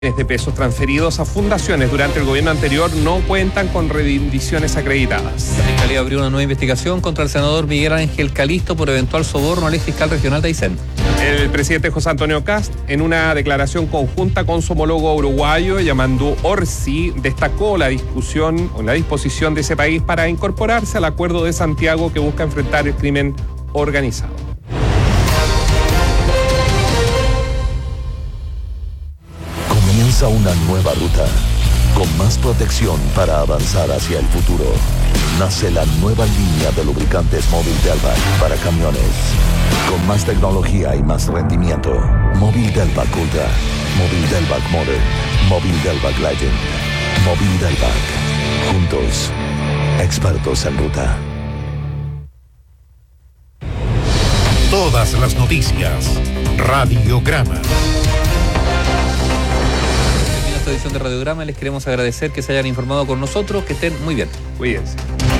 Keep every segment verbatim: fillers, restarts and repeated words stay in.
de pesos transferidos a fundaciones durante el gobierno anterior no cuentan con rendiciones acreditadas. La Fiscalía abrió una nueva investigación contra el senador Miguel Ángel Calisto por eventual soborno al ex fiscal regional de Aysén. El presidente José Antonio Kast, en una declaración conjunta con su homólogo uruguayo, Yamandu Orsi, destacó la discusión o la disposición de ese país para incorporarse al Acuerdo de Santiago que busca enfrentar el crimen organizado. Comienza una nueva ruta, con más protección para avanzar hacia el futuro. Nace la nueva línea de lubricantes Móvil Delvac para camiones. Con más tecnología y más rendimiento. Móvil Delvac Ultra, Móvil Delvac Modern, Móvil Delvac Legend, Móvil Delvac. Juntos, expertos en ruta. Todas las noticias. Radiograma. Esta edición de Radiograma les queremos agradecer que se hayan informado con nosotros, que estén muy bien. Cuídense.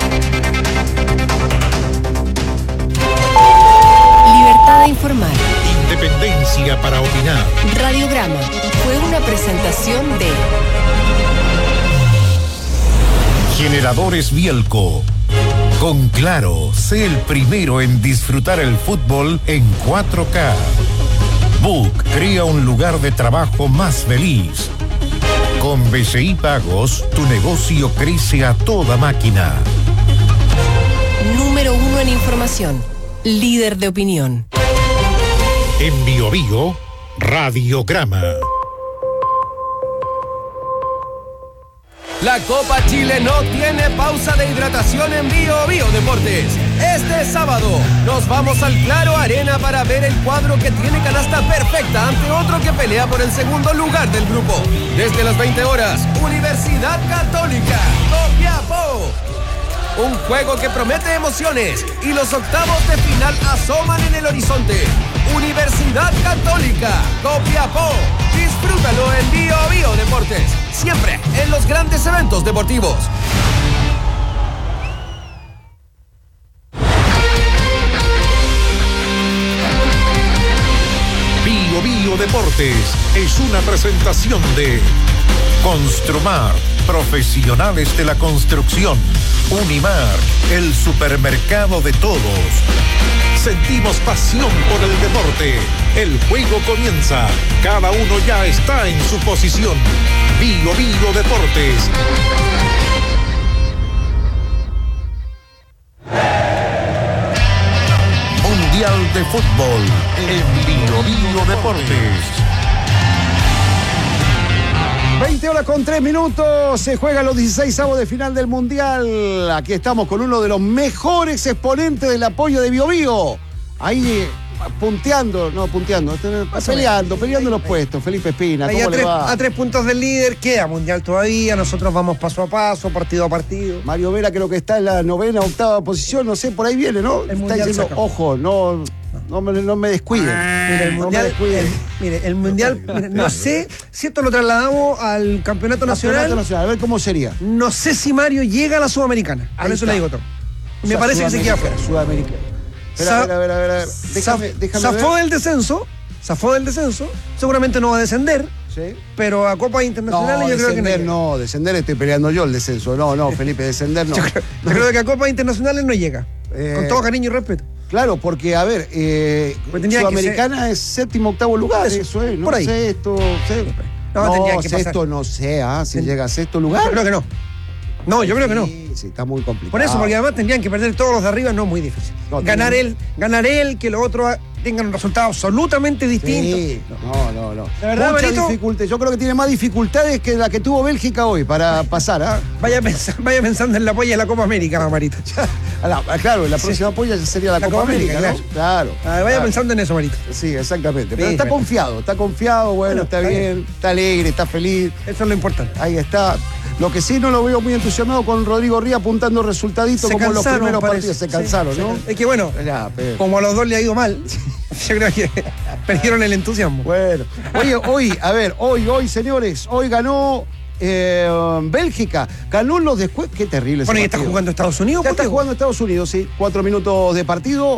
Libertad de informar. Independencia para opinar. Radiograma fue una presentación de Generadores Bielco. Con Claro, sé el primero en disfrutar el fútbol en cuatro K. Book crea un lugar de trabajo más feliz. Con B C I Pagos, tu negocio crece a toda máquina. número uno en información, líder de opinión. En Bio Bio, Radiograma. La Copa Chile no tiene pausa de hidratación en Bio Bio Deportes. Este sábado nos vamos al Claro Arena para ver el cuadro que tiene canasta perfecta ante otro que pelea por el segundo lugar del grupo. Desde las veinte horas, Universidad Católica, Copiapó. Un juego que promete emociones y los octavos de final asoman en el horizonte. Universidad Católica, Copiapó. Disfrútalo en Bio Bio Deportes, siempre en los grandes eventos deportivos. Bio Bio Deportes es una presentación de Construmar, profesionales de la construcción. Unimar, el supermercado de todos. Sentimos pasión por el deporte. El juego comienza. Cada uno ya está en su posición. Bio Bio Deportes. Mundial de Fútbol en Bio Bio Deportes. veinte horas con tres minutos, se juegan los dieciseisavos de final del Mundial. Aquí estamos con uno de los mejores exponentes del apoyo de Bio Bio. Ahí punteando, no punteando, peleando, peleando los puestos. Felipe Espina, ¿cómo Ahí a le tres, va? a tres puntos del líder, queda Mundial todavía, nosotros vamos paso a paso, partido a partido. Mario Vera creo que está en la novena, octava posición, no sé, por ahí viene, ¿no? El Está Mundial diciendo, saca. ojo, no... No me, no me descuiden. Mire, el no mundial, me descuiden. el, mire, el mundial, mire, no sé si esto lo trasladamos al campeonato nacional. Campeonato nacional, a ver cómo sería. No sé si Mario llega a la Sudamericana. Ahí Por eso está. le digo todo. O Me sea, parece que se queda fuera. Sudamericana. Espera, Sa- a ver, a ver, a ver, a ver. Déjame, Zaf- déjame zafó ver. del descenso, zafó del descenso, seguramente no va a descender, Sí. pero a Copas No, Internacionales yo creo que no descender llega. no, descender estoy peleando yo el descenso. No, no, Felipe, descender no. Yo creo, yo creo que a Copas Internacionales no llega. Eh, Con todo cariño y respeto. Claro, porque, a ver, eh, Pues tendría que Sudamericana es séptimo, octavo lugar, Eso, eso, es, ¿no? por ahí. Sexto, sexto. No, No, tendría que sexto pasar. no sé, ¿ah? Si Ten- llega a sexto lugar. Yo creo que no. No, yo creo que no. Sí, sí, está muy complicado. Por eso, porque además tendrían que perder todos los de arriba, no es muy difícil. No, ganar tiene- él, ganar él, que los otros tengan un resultado absolutamente distinto. Sí, no, no, no. La verdad, Mucha Marito- dificultad. Yo creo que tiene más dificultades que la que tuvo Bélgica hoy para pasar, ¿ah? Vaya, pens- vaya pensando en la polla de la Copa América, Marito. A la- a- claro, la Sí. próxima polla ya sería la, La Copa Copa América, América, ¿no? Claro. Ah, vaya claro. pensando en eso, Marito. Sí, exactamente. Pero Sí, está pero- confiado, está confiado, bueno, Bueno, está está bien, está alegre, está feliz. Eso es lo importante. Ahí está. Lo que sí no lo veo muy entusiasmado con Rodrigo Ría apuntando resultaditos Se como en los cansaron, primeros parece. partidos. Se Sí, cansaron, se ¿no? can- Es que bueno, Ya, pero- como a los dos le ha ido mal, yo creo que perdieron el entusiasmo. Bueno. Oye, hoy, a ver, hoy, hoy, señores, hoy ganó eh, Bélgica. Ganó los después. Qué terrible ese Bueno, y está partido. jugando Estados Unidos. Ya está Jorge. jugando Estados Unidos, sí. Cuatro minutos de partido.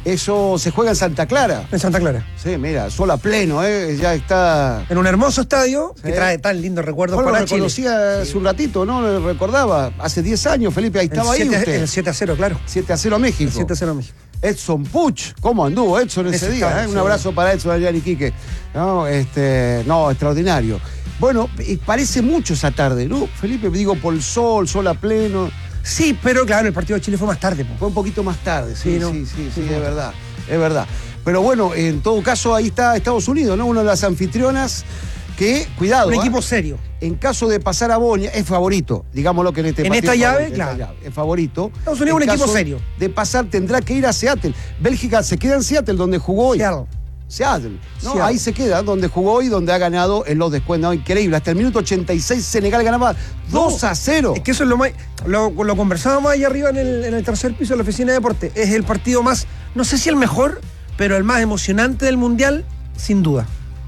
Eso se juega en Santa Clara. En Santa Clara. Sí, mira, sol a pleno, ¿eh? Ya está. En un hermoso estadio Sí. que trae tan lindos recuerdos Bueno, para lo Chile. conocía hace un ratito, ¿no? Lo recordaba. Hace diez años, Felipe, ahí El estaba ahí siete, usted. el siete a cero, claro. siete a cero a México. El siete a cero a México. Edson Puch, ¿cómo anduvo Edson ese Ese día? estaba, ¿eh? Un sí. abrazo para Edson, Adrián y Quique. No, este, no, extraordinario. Bueno, y parece mucho esa tarde, ¿no? Felipe, digo, por el sol, sol a pleno. Sí, pero claro, el partido de Chile fue más tarde. po. Fue un poquito más tarde, sí, Sí, ¿no? sí, sí, sí, Sí, es no. verdad, es verdad. Pero bueno, en todo caso, ahí está Estados Unidos, ¿no? Una de las anfitrionas que, cuidado, Un ¿eh? equipo serio. En caso de pasar a Bosnia, es favorito, digámoslo que en este En partido. esta llave, en esta claro. llave, es favorito. Estados Unidos En es un equipo caso serio. De pasar tendrá que ir a Seattle. Bélgica se queda en Seattle, donde jugó hoy. Seattle. Seattle, ¿no? Seattle. Ahí se queda, donde jugó hoy, donde ha ganado en los descuentos. Increíble. Hasta el minuto ochenta y seis, Senegal ganaba dos a cero. Es que eso es lo más. Lo, lo conversábamos ahí arriba en el, en el tercer piso de la oficina de deporte. Es el partido más, no sé si el mejor, pero el más emocionante del mundial, sin duda.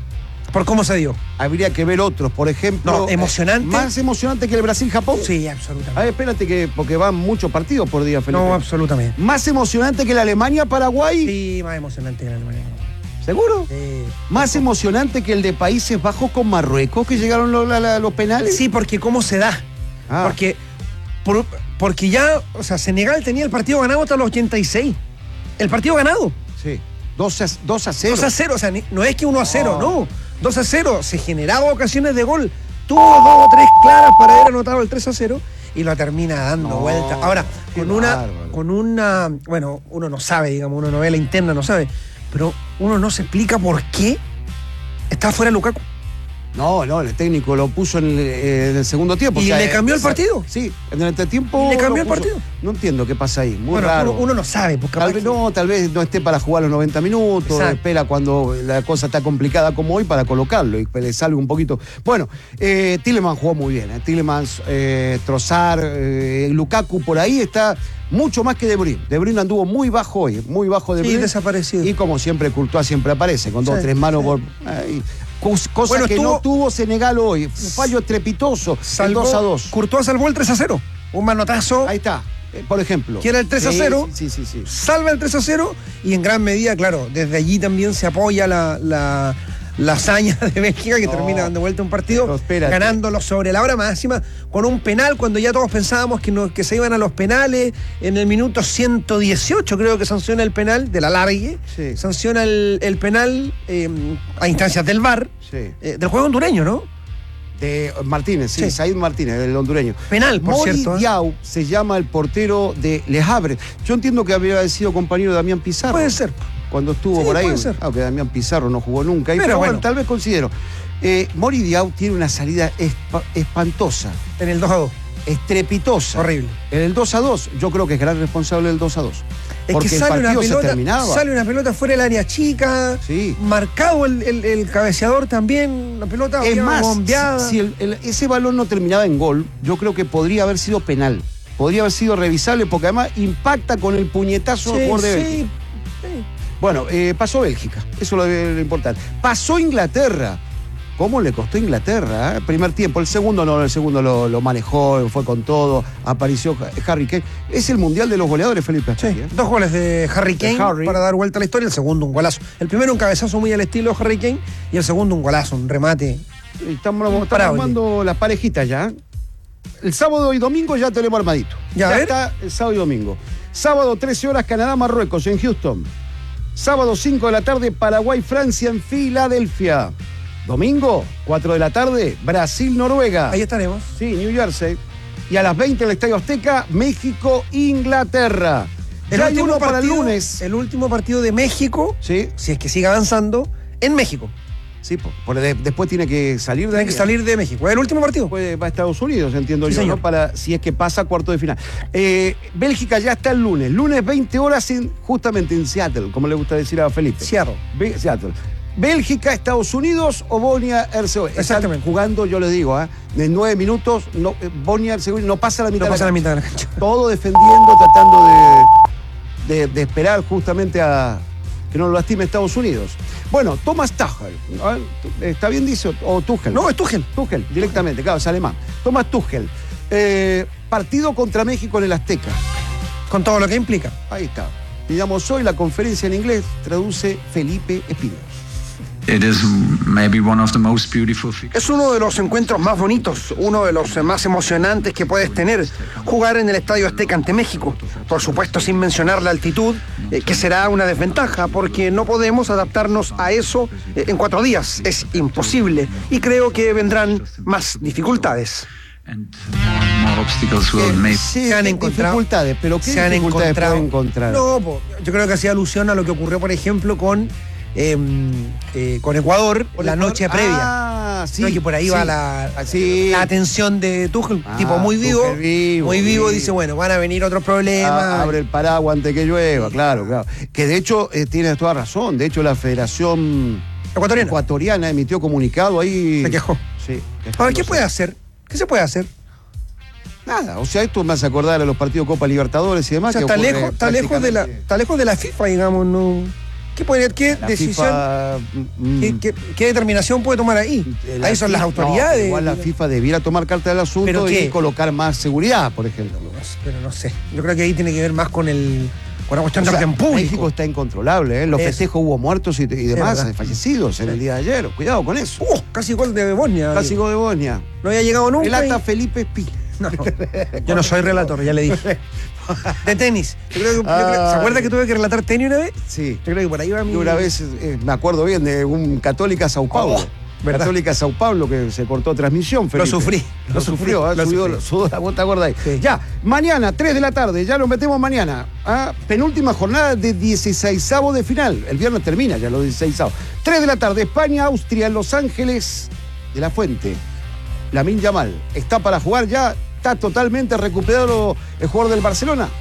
Por cómo se dio. Habría que ver otros, por ejemplo. No, emocionante. eh, Más emocionante que el Brasil-Japón. Sí, A absolutamente. ver, espérate que, porque van muchos partidos por día, Felipe. No, absolutamente. Más emocionante que la Alemania-Paraguay. Sí, más emocionante que la Alemania. ¿Seguro? Sí. Más emocionante que el de Países Bajos con Marruecos, que llegaron los, la- la- los penales. Sí, porque cómo se da. Ah. Porque, por- porque ya, o sea, Senegal tenía el partido ganado hasta los ochenta y seis. El partido ganado. Sí. dos a cero. dos a cero, o sea, ni- no es que uno a cero, No. no. dos a cero, se generaba ocasiones de gol. Tuvo dos o tres claras para haber anotado el tres a cero y lo termina dando No, vuelta. Ahora, qué con una, bárbaro. con una, bueno, uno no sabe, digamos, una novela interna no sabe, pero uno no se explica por qué está fuera Lukaku. No, no, el técnico lo puso en el, eh, en el segundo tiempo. ¿Y le cambió el eh, partido? Sí, en el entretiempo. ¿Le cambió lo el puso. partido? No entiendo qué pasa ahí. Muy bueno, raro. uno, uno no sabe, pues capaz Tal vez que- no, tal vez no esté para jugar los noventa minutos, Exacto. espera cuando la cosa está complicada como hoy para colocarlo y que le salga un poquito. Bueno, eh, Tielemans jugó muy bien, eh, Tielemans, eh, Trossard, eh, Lukaku por ahí está mucho más que De Bruyne. De Bruyne anduvo muy bajo hoy, muy bajo De Sí, Bruyne. desaparecido. Y como siempre, Courtois siempre aparece, con dos o Sí, tres manos sí. por ahí. Cos- Cosa Bueno, que estuvo- no tuvo Senegal hoy. Un fallo estrepitoso, el Salvó- dos a dos. Courtois salvó el tres a cero. Un manotazo. Ahí está, eh, por ejemplo. Que era el tres a cero. Sí, sí, sí. sí. Salva el tres a cero y en gran medida, claro, desde allí también se apoya la, la, la hazaña de Bélgica que No, termina dando vuelta un partido, pero espérate. ganándolo sobre la hora máxima con un penal cuando ya todos pensábamos que, no- que se iban a los penales. En el minuto ciento dieciocho creo que sanciona el penal de la largue, Sí. sanciona el, el penal eh, a instancias del V A R, Sí. eh, del juego hondureño, ¿no? De Martínez, sí, Sí. Said Martínez, el hondureño. Penal, por Mori cierto, ¿eh? Diaw se llama el portero de Le Havre. Yo entiendo que había sido compañero de Damián Pizarro. Puede ser. Cuando estuvo Sí, por ahí. puede ser. Aunque Damián Pizarro no jugó nunca. ahí, Pero pero bueno, bueno. tal vez considero. Eh, Mori Diaw tiene una salida espa- espantosa, En el dos a dos. estrepitosa. Horrible. En el dos a dos, yo creo que es gran responsable del dos a dos. Es Porque que el sale una, partido se pelota, terminaba. sale una pelota fuera del área chica, Sí. marcado el, el- el cabeceador también, la pelota Es bien más, bombeada. si, si el- el- ese balón no terminaba en gol, yo creo que podría haber sido penal. Podría haber sido revisable porque además impacta con el puñetazo del Sí, jugador de sí, Bélgica. sí. Bueno, eh, pasó Bélgica, eso es lo, lo importante. Pasó Inglaterra. ¿Cómo le costó Inglaterra? eh? Primer tiempo, el segundo no, el segundo lo, lo manejó, fue con todo, apareció Harry Kane. Es el mundial de los goleadores, Felipe. Sí, Asturi, ¿eh? dos goles de Harry De Kane Harry. para dar vuelta a la historia, el segundo un golazo. El primero un cabezazo muy al estilo Harry Kane y el segundo un golazo, un remate. Estamos, estamos Imparable. armando las parejitas ya. El sábado y domingo ya tenemos armadito. Ya, a ver. está el sábado y domingo. Sábado trece horas Canadá-Marruecos en Houston. Sábado cinco de la tarde Paraguay-Francia en Filadelfia. Domingo cuatro de la tarde Brasil-Noruega. Ahí estaremos. Sí, New Jersey. Y a las veinte en el Estadio Azteca México-Inglaterra. Ya hay uno para el lunes. El último partido de México, Sí, si es que sigue avanzando, en México. sí, po- porque de- después tiene que salir de Tiene ahí. que salir de México. Es el último partido. Después va a Estados Unidos, entiendo Sí, yo, señor. ¿no? Para si es que pasa a cuarto de final. Eh, Bélgica ya está el lunes. Lunes veinte horas en, justamente en Seattle, como le gusta decir a Felipe. Seattle. Be- Seattle. Bélgica, Estados Unidos o Bosnia-Herzegovina. Están Exactamente. jugando, yo les digo, ¿ah? en nueve minutos, no, eh, Bosnia-Herzegovina no pasa la mitad. No de pasa la cancha. mitad de la cancha. Todo defendiendo, tratando de, de- de esperar justamente a que no lo lastime Estados Unidos. Bueno, Thomas Tuchel, ¿ah? ¿está bien dicho? O Tuchel. No, es Tuchel. Tuchel, directamente, claro, es alemán. Thomas Tuchel. Eh, partido contra México en el Azteca. Con todo lo que implica. Ahí está. Miramos hoy la conferencia en inglés, traduce Felipe Espino. It is maybe one of the most beautiful things. Es uno de los encuentros más bonitos, uno de los más emocionantes que puedes tener, jugar en el Estadio Azteca ante México. Por supuesto, sin mencionar la altitud, eh, que será una desventaja, porque no podemos adaptarnos a eso eh, en cuatro días. Es imposible. Y creo que vendrán más dificultades. And more, more obstacles will maybe. Se han encontrado dificultades, pero ¿qué se han dificultades encontrado, pueden encontrar? No, po, yo creo que hacía alusión a lo que ocurrió, por ejemplo, con eh, eh, con Ecuador Con la Ecuador. noche previa. Ah, sí. No, que por ahí sí. va la, Sí. la atención de Tuchel, Ah, tipo muy vivo, Tuchel vivo, muy vivo, vivo. dice, bueno, van a venir otros problemas. Ah, abre el paraguas antes que llueva, claro, claro. Que de hecho eh, tienes toda razón. De hecho, la Federación Ecuatoriana. Ecuatoriana emitió comunicado ahí. Se quejó. Sí. A ver, ¿qué puede hacer? ¿Qué se puede hacer? Nada, o sea, esto me hace acordar a los partidos Copa Libertadores y demás. O sea, que está ocurre lejos, está lejos de la, prácticamente- está lejos de la FIFA, digamos, no. ¿Qué puede, qué La decisión, FIFA, mm, qué, qué- qué determinación puede tomar ahí? la Ahí son las FIFA- autoridades. no, igual la FIFA debiera tomar carta del asunto ¿Pero y qué? colocar más seguridad, por ejemplo. Pero no sé. Yo creo que ahí tiene que ver más con el con la cuestión O de sea, orden público. México está incontrolable, ¿eh? En los Eso. festejos hubo muertos y, y demás, verdad. fallecidos en el día de ayer. Cuidado con eso. Uh, casi gol de Bosnia. Casi gol de Bosnia. No había llegado nunca. Relata y- Felipe Espino. No, no. Yo no soy relator, ya le dije. De tenis. Yo creo que, yo creo- ¿Se acuerda que tuve que relatar tenis una vez? Sí. Yo creo que por ahí va mi. Yo una vez, eh, me acuerdo bien, de un Católica Sao Paulo. Oh, ¿verdad? Católica Sao Paulo que se cortó transmisión, Felipe. sufrí, Lo, lo sufrió, sufrí, ¿eh? lo Subió- sufrí. sudó la bota gorda ahí. Sí. Ya, mañana, tres de la tarde, ya nos metemos mañana. ¿Ah? Penúltima jornada de dieciseisavo de final. El viernes termina ya los dieciseisavos. tres de la tarde, España, Austria, en Los Ángeles de la Fuente. Lamine Yamal está para jugar ya, está totalmente recuperado el jugador del Barcelona.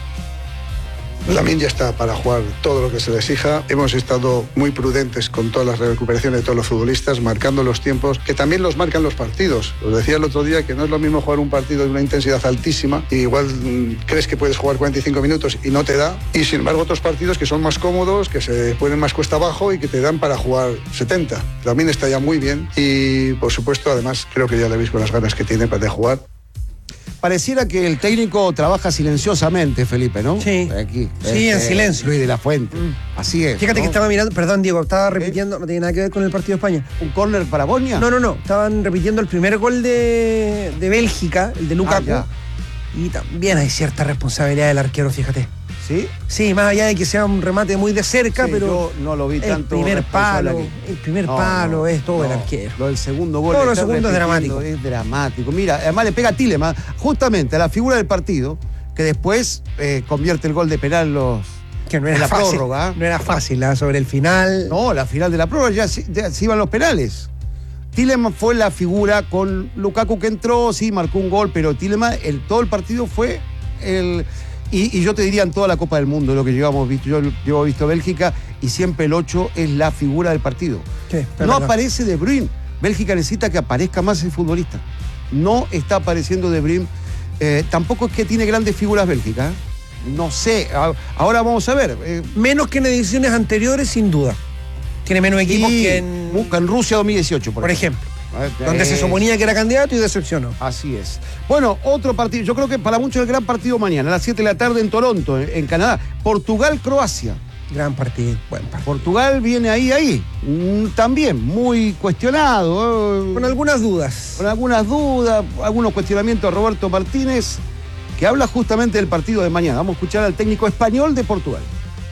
Lamine ya está para jugar todo lo que se le exija. Hemos estado muy prudentes con todas las recuperaciones de todos los futbolistas, marcando los tiempos, que también los marcan los partidos. Os decía el otro día que no es lo mismo jugar un partido de una intensidad altísima y igual mmm, crees que puedes jugar cuarenta y cinco minutos y no te da. Y sin embargo otros partidos que son más cómodos, que se ponen más cuesta abajo y que te dan para jugar setenta. Lamine está ya muy bien y por supuesto además creo que ya le veis con las ganas que tiene para de jugar. Pareciera que el técnico trabaja silenciosamente, Felipe, ¿no? Sí. Aquí. Sí, en silencio. Luis de la Fuente. Así es. Fíjate ¿no? que estaba mirando, perdón Diego, estaba repitiendo, no tiene nada que ver con el partido de España. ¿Un córner para Bosnia? No, no, no, estaban repitiendo el primer gol de, de Bélgica, el de Lukaku. Ah, y también hay cierta responsabilidad del arquero, fíjate. ¿Sí? Sí, más allá de que sea un remate muy de cerca, Sí, pero yo no lo vi el tanto primer responsable palo, aquí. el primer No, palo no, es todo no. el arquero. Lo del segundo gol. Todo lo está segundo es repitiendo, dramático. Es dramático. Mira, además le pega a Tielemans justamente a la figura del partido, que después eh, convierte el gol de penal en los... Que no en era la fácil, prórroga. no era fácil, ¿ah? Sobre el final. No, la final de la prórroga ya, se- ya se iban los penales. Tielemans fue la figura con Lukaku que entró, sí, marcó un gol, pero Tielemans, el, todo el partido fue el... Y, y yo te diría en toda la Copa del Mundo, lo que llevamos visto, yo llevo visto Bélgica, y siempre el ocho es la figura del partido. Sí, es No verdad. aparece De Bruyne. Bélgica necesita que aparezca más el futbolista. No está apareciendo De Bruyne. Eh, tampoco es que tiene grandes figuras Bélgica. ¿eh? No sé. A- Ahora vamos a ver. Eh, Menos que en ediciones anteriores, sin duda. Tiene menos equipos y que en, busca en Rusia dos mil dieciocho, por, por ejemplo, ejemplo. donde se Eh, suponía que era candidato y decepcionó. Así es. Bueno, otro partido. Yo creo que para muchos el gran partido mañana, a las siete de la tarde en Toronto, en, en Canadá. Portugal-Croacia. Gran partido, buen partido. Portugal viene ahí, ahí. Mm, también muy cuestionado. eh, Con algunas dudas. con algunas dudas, algunos cuestionamientos a Roberto Martínez, que habla justamente del partido de mañana. Vamos a escuchar al técnico español de Portugal.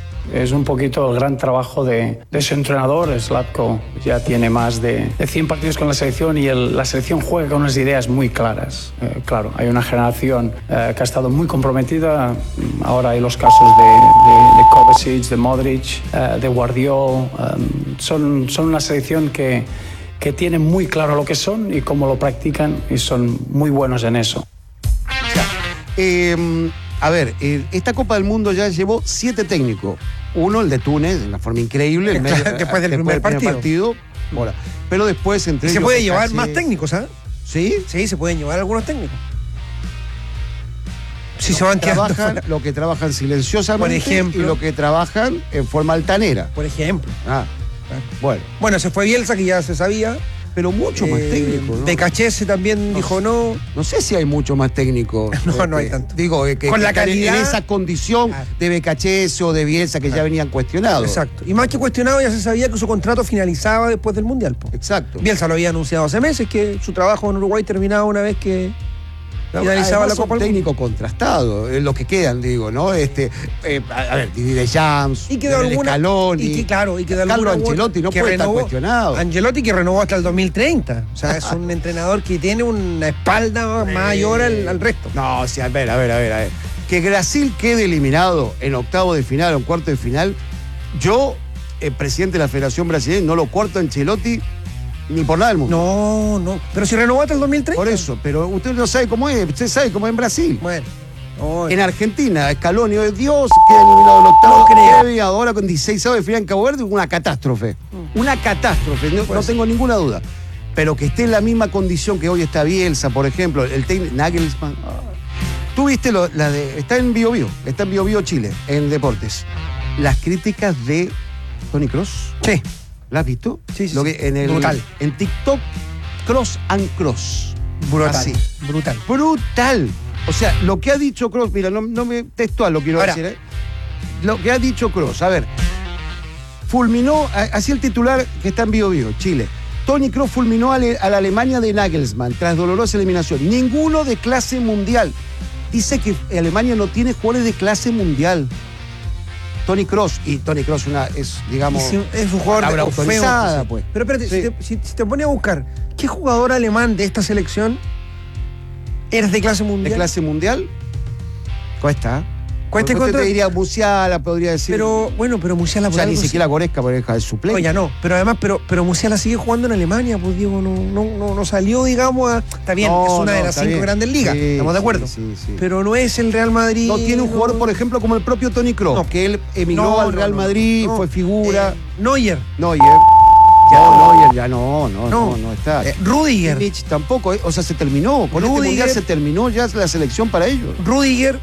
Es un poquito el gran trabajo de, de su entrenador. Zlatko ya tiene más de, de cien partidos con la selección y el- la selección juega con unas ideas muy claras. Eh, claro, hay una generación eh, que ha estado muy comprometida. Ahora hay los casos de, de, de Kovacic, de Modric, eh, de Guardiol. Eh, son, son una selección que, que tiene muy claro lo que son y cómo lo practican y son muy buenos en eso. Eh, a ver, eh, esta Copa del Mundo ya llevó siete técnicos. Uno, el de Túnez, de una forma increíble. en medio- Después del primer partido. Ahora, pero después entre Y se ellos puede llevar casi- más técnicos, ¿ah? ¿Sí? Sí, se pueden llevar algunos técnicos. Si se van quedando Trabajan, fuera. lo que trabajan silenciosamente Por ejemplo. y lo que trabajan en forma altanera. Por ejemplo. Ah, bueno. Bueno, se fue Bielsa, que ya se sabía. Pero mucho más Eh, técnico, ¿no? Becachese también No dijo sé. no. No sé si hay mucho más técnico. No, no hay Este, tanto. Digo, eh, que, Con que la están en- calidad- en esa condición Claro. de Becachese o de Bielsa que ya venían cuestionados. Exacto. Y más que cuestionado, ya se sabía que su contrato finalizaba después del Mundial. Po. Exacto. Bielsa lo había anunciado hace meses que su trabajo en Uruguay terminaba una vez que finalizaba Además, la son Copa del Mundo. técnico contrastado, es lo que quedan, digo, ¿no? Este, eh, a, a ver, Didier Deschamps, Y quedó Lionel alguna. Scaloni, Y que, claro, y quedó Carlo alguna Ancelotti no que puede estar renovó- cuestionado. Ancelotti que renovó hasta el dos mil treinta. O sea, es un entrenador que tiene una espalda mayor al, al resto. No, o sea, a ver, a ver, a ver, a ver. Que Brasil quede eliminado en octavo de final o en cuarto de final, yo, eh, presidente de la Federación Brasileña, no lo cuarto a Ancelotti ni por nada del mundo. No, no. Pero si renovó hasta el dos mil treinta. Por eso, pero usted no sabe cómo es, usted sabe cómo es en Brasil. Bueno. Oh, En Argentina, Scaloni, oh Dios, queda eliminado en octavo. No creo. Kevin, ahora con dieciséis de final en Cabo Verde, una catástrofe. Una catástrofe, no, no tengo ninguna duda. Pero que esté en la misma condición que hoy está Bielsa, por ejemplo, el técnico Nagelsmann. Tú viste lo, la de. Está en Bio Bio, está en Bio Bio Chile, en Deportes. Las críticas de Toni Kroos. Sí. ¿Las has visto? Sí, sí, Lo sí. que en el, Brutal. En TikTok, Kroos and Kroos. Brutal. Así. Brutal. Brutal. O sea, lo que ha dicho Kroos, mira, no, no me textual lo quiero Ahora. decir, ¿eh? Lo que ha dicho Kroos, a ver, fulminó, a- así el titular que está en Bio Bio, Chile. Toni Kroos fulminó a, le- a la Alemania de Nagelsmann tras dolorosa eliminación. Ninguno de clase mundial. Dice que Alemania no tiene jugadores de clase mundial. Toni Kroos, y Toni Kroos una, es, digamos, Y si es un jugador palabra de- feo, autorizada, sí. pues. Pero espérate, Sí. si, te, si- si te pones a buscar, ¿qué jugador alemán de esta selección eres de clase mundial? de clase mundial, cuesta. Cuesta Porque usted encontrar- te diría Musiala, podría decir. Pero, bueno, pero Musiala o por sea, algo ni sí- siquiera Goretzka, por ejemplo, es suplente. No, ya no. Pero además, pero, pero Musiala sigue jugando en Alemania, pues Diego, no, no, no, no salió, digamos, a. Está bien, No, es una no, de las está cinco bien. grandes ligas, Sí, estamos de sí, acuerdo. sí, sí. Pero no es el Real Madrid. No tiene un jugador, por ejemplo, como el propio Toni Kroos, No. que él emigró No, al no, Real no, Madrid, no. fue figura. Eh, Neuer. Neuer. No, Neuer ya no, no, no, No. no está. Eh, Rudiger. Kimmich tampoco, eh, o sea, se terminó. Con este Rudiger. mundial se terminó ya la selección para ellos. Rudiger.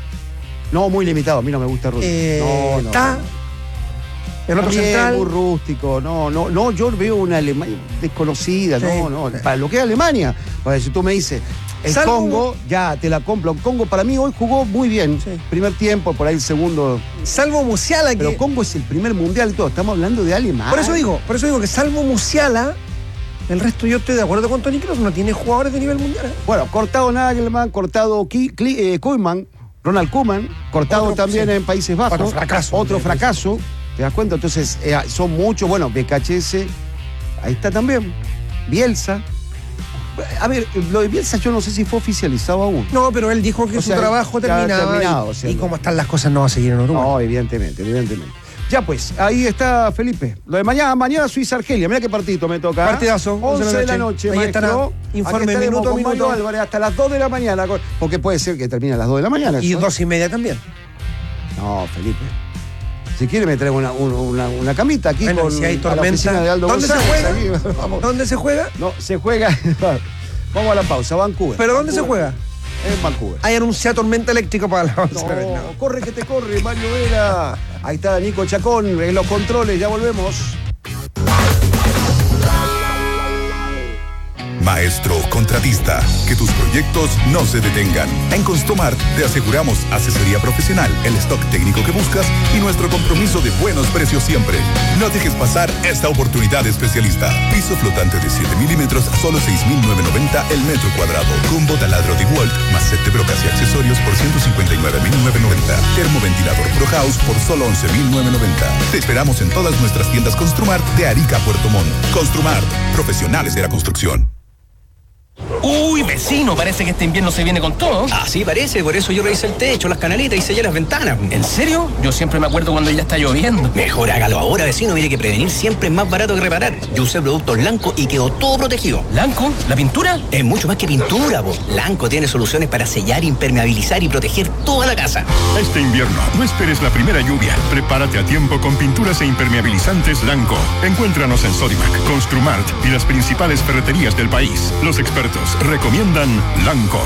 No, muy limitado, a mí no me gusta Rudiger. Eh, no, no. está. no. El otro También central. muy rústico, no, no, no, yo veo una Alemania desconocida, Sí. no, no, para lo que es Alemania, para si tú me dices, el Salvo- Congo, ya te la compro, Congo para mí hoy jugó muy bien, Sí. primer tiempo, por ahí el segundo, Salvo Musiala, pero que. Congo es el primer mundial y todo, estamos hablando de Alemania. Por eso digo, por eso digo que salvo Musiala, el resto yo estoy de acuerdo con Toni Kroos, no tiene jugadores de nivel mundial. ¿eh? Bueno, cortado Nagelman, cortado Ki- Kli- eh, Koeman, Ronald Koeman, cortado Otro, también sí. en Países Bajos. Otro fracaso. Otro fracaso, ¿te das cuenta? Entonces, eh, son muchos, bueno, B K H S, ahí está también, Bielsa. A ver, lo de Bielsa yo no sé si fue oficializado aún. No, pero él dijo que O su sea, trabajo ya terminaba. terminado, y, o sea, y no. como están las cosas, no va a seguir en Uruguay. No, evidentemente, evidentemente. Ya pues, ahí está Felipe. Lo de mañana, mañana Suiza-Argelia. Mira qué partidito me toca. ¿eh? Partidazo, once de la noche, Ahí maestro. estará. Aquí Informe estaremos minuto a con Mario minuto. Álvarez hasta las dos de la mañana. Porque puede ser que termine a las dos de la mañana. Y eso. dos y media también. No, Felipe. Si quiere me traigo una, un- una, una camita aquí Bueno, con si hay a la tormenta. oficina de Aldo ¿Dónde se González. juega? Aquí, vamos. ¿Dónde se juega? No, se juega. Vamos a la pausa, Vancouver. ¿Pero dónde se Vancouver. juega? En Vancouver. Hay anunciada tormenta eléctrica para la once. No, corre que te corre, Mario Vera. Ahí está Nico Chacón en los controles, ya volvemos. Maestro contratista, que tus proyectos no se detengan. En Construmart te aseguramos asesoría profesional, el stock técnico que buscas y nuestro compromiso de buenos precios siempre. No dejes pasar esta oportunidad especialista. Piso flotante de siete milímetros a solo seis mil novecientos noventa el metro cuadrado. Combo taladro de Walt más set de brocas y accesorios por ciento cincuenta y nueve mil novecientos noventa. Termoventilador Pro House por solo once mil novecientos noventa. Te esperamos en todas nuestras tiendas Construmart de Arica a Puerto Montt. Construmart, profesionales de la construcción. Uy, vecino, parece que este invierno se viene con todo. Así parece, por eso yo revisé el techo, las canaletas y sellé las ventanas. ¿En serio? Yo siempre me acuerdo cuando ya está lloviendo. Mejor hágalo ahora, vecino. Mire que prevenir siempre es más barato que reparar. Yo usé productos Lanco y quedó todo protegido. ¿Lanco? ¿La pintura? Es mucho más que pintura, po. Lanco tiene soluciones para sellar, impermeabilizar y proteger toda la casa. Este invierno, no esperes la primera lluvia. Prepárate a tiempo con pinturas e impermeabilizantes Lanco. Encuéntranos en Sodimac, Construmart y las principales ferreterías del país. Los expertos recomiendan Lanco.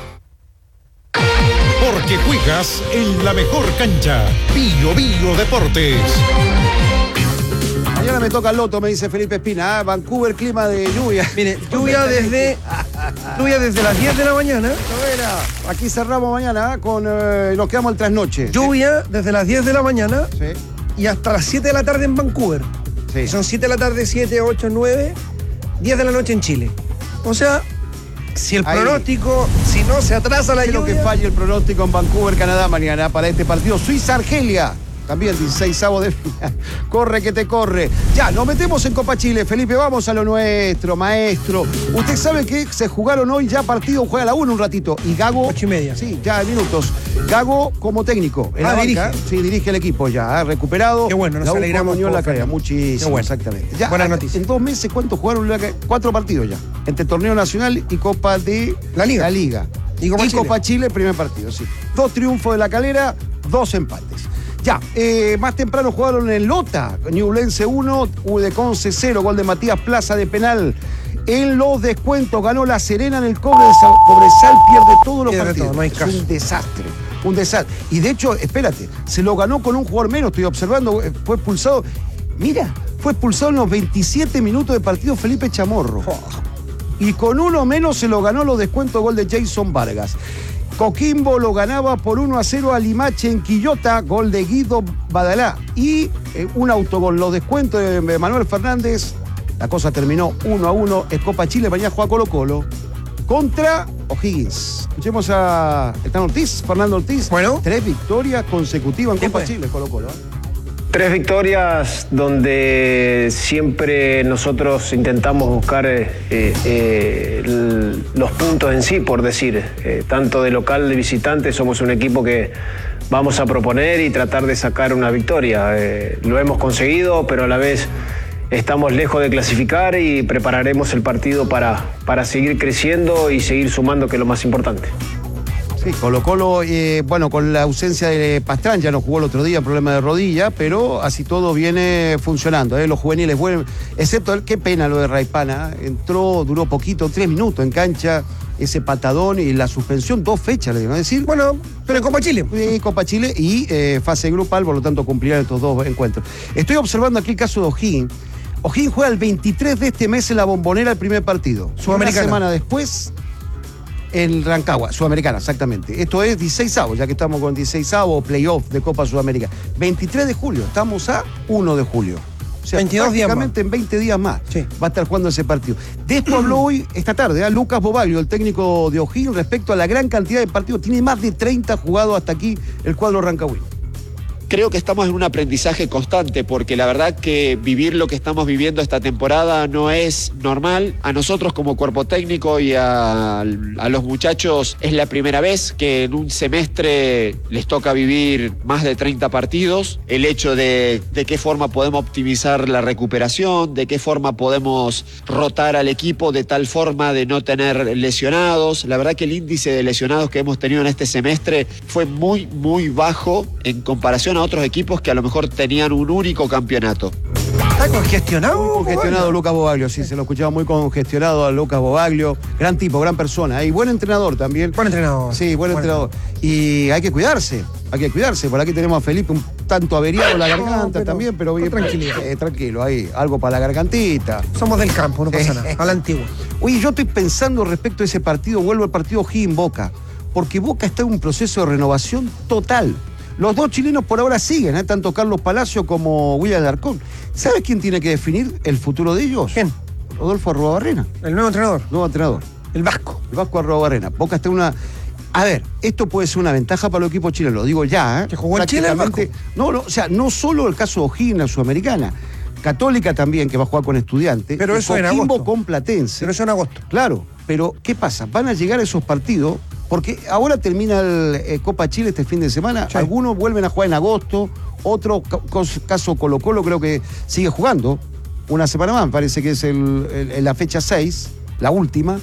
Porque juegas en la mejor cancha. Bio Bio Deportes. Mañana me toca el loto, me dice Felipe Espina. ¿eh? Vancouver, clima de lluvia. Mire, lluvia desde, lluvia desde las diez de la mañana. Aquí cerramos mañana ¿eh? con eh, nos quedamos el trasnoche. Lluvia desde las diez de la mañana sí. y hasta las siete de la tarde en Vancouver. Sí. Son siete de la tarde, siete, ocho, nueve, diez de la noche en Chile. O sea, si el Ahí. pronóstico, si no se atrasa la Quiero lluvia... que falle el pronóstico en Vancouver, Canadá mañana para este partido. Suiza-Argelia. También dieciséis de final. Corre que te corre. Ya, nos metemos en Copa Chile. Felipe, vamos a lo nuestro, maestro. Usted sabe que se jugaron hoy ya partidos, juega la uno un ratito. Y Gago... Ocho y media. Sí, ya minutos. Gago como técnico. En Ah, la dirige. banca. Sí, dirige el equipo ya. Ha recuperado. Qué bueno, nos la U alegramos con Unión todos, La Calera. Fernando. Muchísimo, Qué bueno. exactamente. Ya, Buenas noticias. En dos meses, ¿cuántos jugaron? La Calera? Cuatro partidos ya. Entre Torneo Nacional y Copa de... La Liga. La Liga. Y Copa Chile. Copa Chile, primer partido, sí. Dos triunfos de La Calera, dos empates. Ya, eh, más temprano jugaron en Lota, Ñublense uno, U D Conce cero, gol de Matías Plaza de penal. En los descuentos ganó La Serena en el Cobre de Sa- Cobresal, pierde todos los Pierde partidos. todo, no hay es caso. un desastre, un desastre. Y de hecho, espérate, se lo ganó con un jugador menos, estoy observando, eh, fue expulsado. Mira, fue expulsado en los veintisiete minutos de partido Felipe Chamorro. Y con uno menos se lo ganó los descuentos, gol de Jason Vargas. Coquimbo lo ganaba por uno a cero a Limache en Quillota, gol de Guido Badalá. Y eh, un autogol, los descuentos de Manuel Fernández. La cosa terminó uno a uno. Es Copa Chile, mañana juega Colo Colo contra O'Higgins. Escuchemos a Hernán Ortiz, Fernando Ortiz. Bueno. Tres victorias consecutivas en ¿Qué Copa fue? Chile, Colo Colo. ¿eh? Tres victorias donde siempre nosotros intentamos buscar eh, eh, el- los puntos en sí, por decir. Eh, tanto de local de visitante, somos un equipo que vamos a proponer y tratar de sacar una victoria. Eh, lo hemos conseguido, pero a la vez estamos lejos de clasificar y prepararemos el partido para, para seguir creciendo y seguir sumando, que es lo más importante. Sí, Colo Colo, eh, bueno, con la ausencia de Pastrán, ya no jugó el otro día, problema de rodilla, pero así todo viene funcionando. ¿eh? Los juveniles vuelven, excepto el, qué pena lo de Raipana, ¿eh? Entró, duró poquito, tres minutos en cancha, ese patadón y la suspensión, dos fechas, le digo, es decir. Bueno, pero en Copa Chile. Sí, Copa Chile y eh, fase grupal, por lo tanto cumplirán estos dos encuentros. Estoy observando aquí el caso de O'Higgins. O'Higgins juega el veintitrés de este mes en la Bombonera el primer partido. Sudamericana. Una semana después en Rancagua, Sudamericana, exactamente. Esto es dieciséisavo, ya que estamos con dieciséisavo playoff de Copa Sudamericana. veintitrés de julio, estamos a uno de julio. O sea, veintidós días prácticamente en veinte días más Sí. va a estar jugando ese partido. De esto habló hoy, esta tarde, ¿eh? Lucas Bobaglio, el técnico de O'Higgins, respecto a la gran cantidad de partidos. Tiene más de treinta jugados hasta aquí el cuadro rancagüino. Creo que estamos en un aprendizaje constante porque la verdad que vivir lo que estamos viviendo esta temporada no es normal. A nosotros como cuerpo técnico y a, a los muchachos es la primera vez que en un semestre les toca vivir más de treinta partidos. El hecho de de qué forma podemos optimizar la recuperación, de qué forma podemos rotar al equipo de tal forma de no tener lesionados. La verdad que el índice de lesionados que hemos tenido en este semestre fue muy, muy bajo en comparación a otros equipos que a lo mejor tenían un único campeonato. ¿Está congestionado? Muy congestionado Lucas Bobaglio, sí, se lo escuchaba muy congestionado a Lucas Bobaglio. Gran tipo, gran persona. Y buen entrenador también. Buen entrenador. Sí, buen Bueno. entrenador. Y hay que cuidarse, hay que cuidarse. Por aquí tenemos a Felipe un tanto averiado en la garganta pero también, pero bien. con tranquilidad. Eh, tranquilo, ahí, algo para la gargantita. Somos del campo, no pasa nada. A la antigua. Oye, yo estoy pensando respecto a ese partido, vuelvo al partido O'Higgins-Boca, porque Boca está en un proceso de renovación total. Los dos chilenos por ahora siguen, ¿eh? Tanto Carlos Palacio como William Alarcón. ¿Sabes quién tiene que definir el futuro de ellos? ¿Quién? Rodolfo Arruabarrena, El nuevo entrenador. nuevo entrenador. El Vasco. El Vasco Arruabarrena. Boca está en una... A ver, esto puede ser una ventaja para los equipos chilenos, lo digo ya. ¿eh? ¿Que jugó en Chile el Prácticamente- No, no, o sea, no solo el caso de O'Higgins, la Sudamericana. Católica también, que va a jugar con Estudiantes. Pero y eso en Coquimbo agosto. con Platense. Pero eso en agosto. Claro, pero ¿qué pasa? Van a llegar esos partidos, porque ahora termina el eh, Copa Chile este fin de semana, Sí. algunos vuelven a jugar en agosto, otro ca- cos- caso Colo Colo creo que sigue jugando, una semana más, parece que es el, el- el- la fecha seis, la última,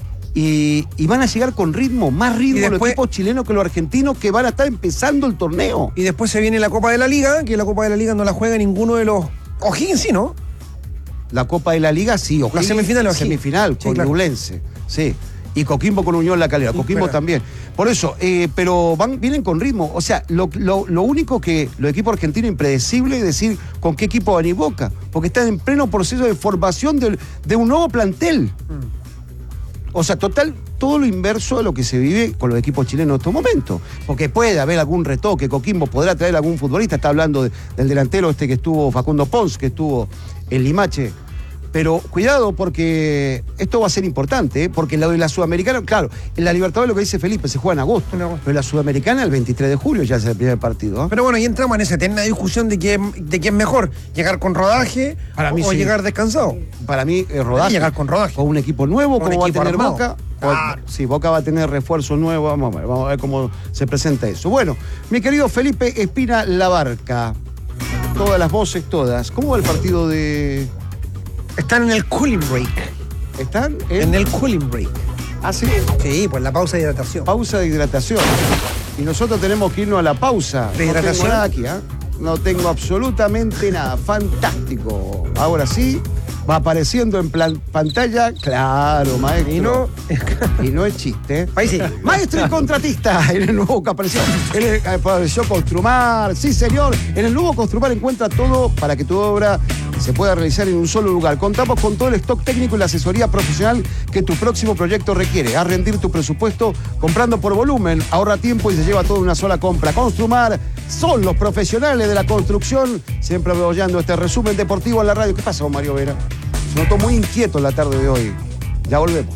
y, y van a llegar con ritmo, más ritmo Y los después- equipos chilenos que los argentinos que van a estar empezando el torneo. Y después se viene la Copa de la Liga, que la Copa de la Liga no la juega ninguno de los... O'Higgins sí, ¿no? La Copa de la Liga, sí. O'Higgins, semifinal de O'Higgins. Semifinal, Sí, con claro. Ñublense, sí. Y Coquimbo con Unión La Calera. Sí, Coquimbo pero- también. Por eso, eh, pero van, vienen con ritmo. O sea, lo, lo, lo único que los equipos argentinos impredecible es decir con qué equipo van a ir Boca, porque están en pleno proceso de formación de, de un nuevo plantel. Mm. O sea, total, todo lo inverso de lo que se vive con los equipos chilenos en estos momentos. Porque puede haber algún retoque, Coquimbo podrá traer algún futbolista, está hablando de, del delantero este que estuvo, Facundo Pons, que estuvo en Limache. Pero cuidado porque esto va a ser importante, ¿eh? Porque lo de la Sudamericana, claro, en la Libertadores lo que dice Felipe, se juega en agosto, en agosto. Pero la Sudamericana el veintitrés de julio ya es el primer partido. ¿eh? Pero bueno, y entramos en esa eterna discusión de quién de quién es mejor, llegar con rodaje Para o, mí, o sí. llegar descansado. Para mí, eh, rodaje. Llegar con rodaje. Con un equipo nuevo, como va a tener armado. Boca. Claro. Sí, Boca va a tener refuerzo nuevo, vamos a ver, vamos a ver cómo se presenta eso. Bueno, mi querido Felipe Espina Labarca, todas las voces, todas. ¿Cómo va el partido de...? Están en el cooling break. ¿Están? En, en el cooling break. ¿Ah, sí? Sí, pues la pausa de hidratación. Pausa de hidratación. Y nosotros tenemos que irnos a la pausa. ¿De hidratación? No tengo nada aquí, ¿eh? No tengo absolutamente nada. Fantástico. Ahora sí, va apareciendo en plan, pantalla. Claro, maestro. Y no, y no es chiste. Ahí sí. Maestro y contratista en el nuevo que apareció. En el, apareció Construmar. Sí, señor. En el nuevo Construmar encuentra todo para que tu obra se pueda realizar en un solo lugar. Contamos con todo el stock técnico y la asesoría profesional que tu próximo proyecto requiere. Haz rendir tu presupuesto comprando por volumen. Ahorra tiempo y se lleva todo en una sola compra. Construmar son los profesionales de la construcción. Siempre apoyando este resumen deportivo en la radio. ¿Qué pasa con Mario Vera? Se notó muy inquieto en la tarde de hoy. Ya volvemos.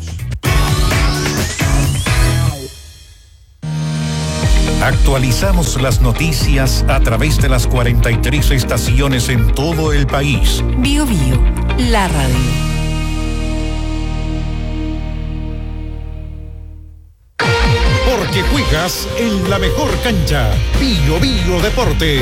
Actualizamos las noticias a través de las cuarenta y tres estaciones en todo el país. Bio Bio, la radio. Porque juegas en la mejor cancha. Bio Bio Deportes.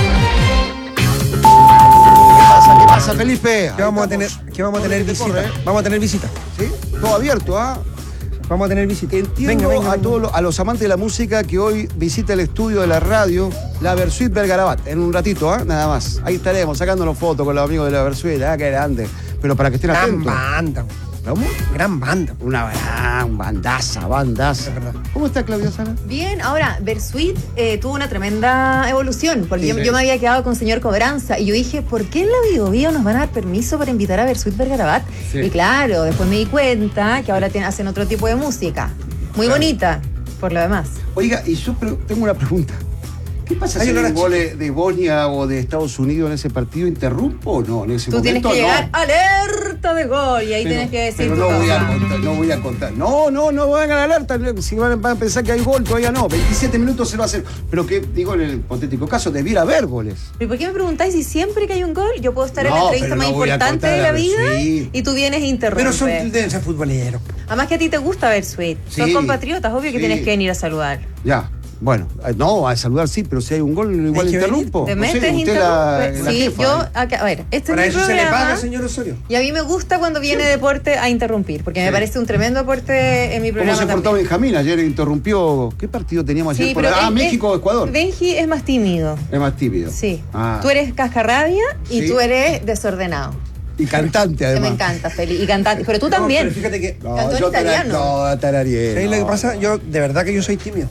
¿Qué pasa? ¿Qué pasa, Felipe? ¿Qué vamos a tener? ¿Qué vamos a tener visita? Vamos a tener visita. ¿Sí? Todo abierto, ¿ah? Vamos a tener visita. Entiendo venga, venga, a todos los, a los amantes de la música que hoy visita el estudio de la radio, la Versuit Vergarabat, en un ratito, ¿ah? Nada más. Ahí estaremos sacándonos fotos con los amigos de la Versuit, ¿ah? Qué grande. Pero para que estén gran atentos. Banda. ¿Cómo? Gran banda. Una gran bandaza, bandaza. ¿Cómo está Claudia Sala? Bien, ahora, Versuit eh, tuvo una tremenda evolución, porque sí, yo, sí. yo me había quedado con señor Cobranza, y yo dije, ¿por qué en la Bio Bio nos van a dar permiso para invitar a Versuit Vergarabat? Sí. Y claro, después me di cuenta que ahora tienen, hacen otro tipo de música. Muy claro. bonita, por lo demás. Oiga, y yo tengo una pregunta. ¿Qué pasa si hay un gol de Bosnia o de Estados Unidos en ese partido? ¿Interrumpo o no? En ese Tú momento, tienes que no. llegar alerta de gol y ahí pero, tienes que decir... Pero no voy a contar, no voy a contar. No, no, no van a la alerta. Si van a pensar que hay gol, todavía no. veintisiete minutos se va a hacer. Pero que, digo, en el hipotético caso, debiera haber goles. ¿Y por qué me preguntáis si siempre que hay un gol yo puedo estar no, en la entrevista más no importante de la vida sí. y tú vienes e interrumpes? Pero son deben ser futboleros. Además que a ti te gusta Versuit. Sí. Son compatriotas, obvio que sí. tienes que venir a saludar. Ya. Bueno, no, a saludar sí, pero si hay un gol igual interrumpo. Te metes, no sé, interrumpe. La, la sí, jefa, yo, acá, a ver, este Para es mi eso programa, se le paga, señor Osorio. Y a mí me gusta cuando viene sí. deporte a interrumpir, porque sí. me parece un tremendo aporte en mi programa. ¿Cómo se portó Benjamín? Ayer interrumpió. ¿Qué partido teníamos ayer? Sí, por pero ah, es, México, Ecuador. Benji es más tímido. Es más tímido. Sí. Ah. Tú eres cascarrabia y sí. tú eres desordenado. Y cantante, además. Que me encanta, Feli. Y cantante. Pero tú también. No, pero fíjate que. No, Cantó en italiano. No, tararié. ¿Sabes lo que pasa? Yo, de verdad que yo soy tímido.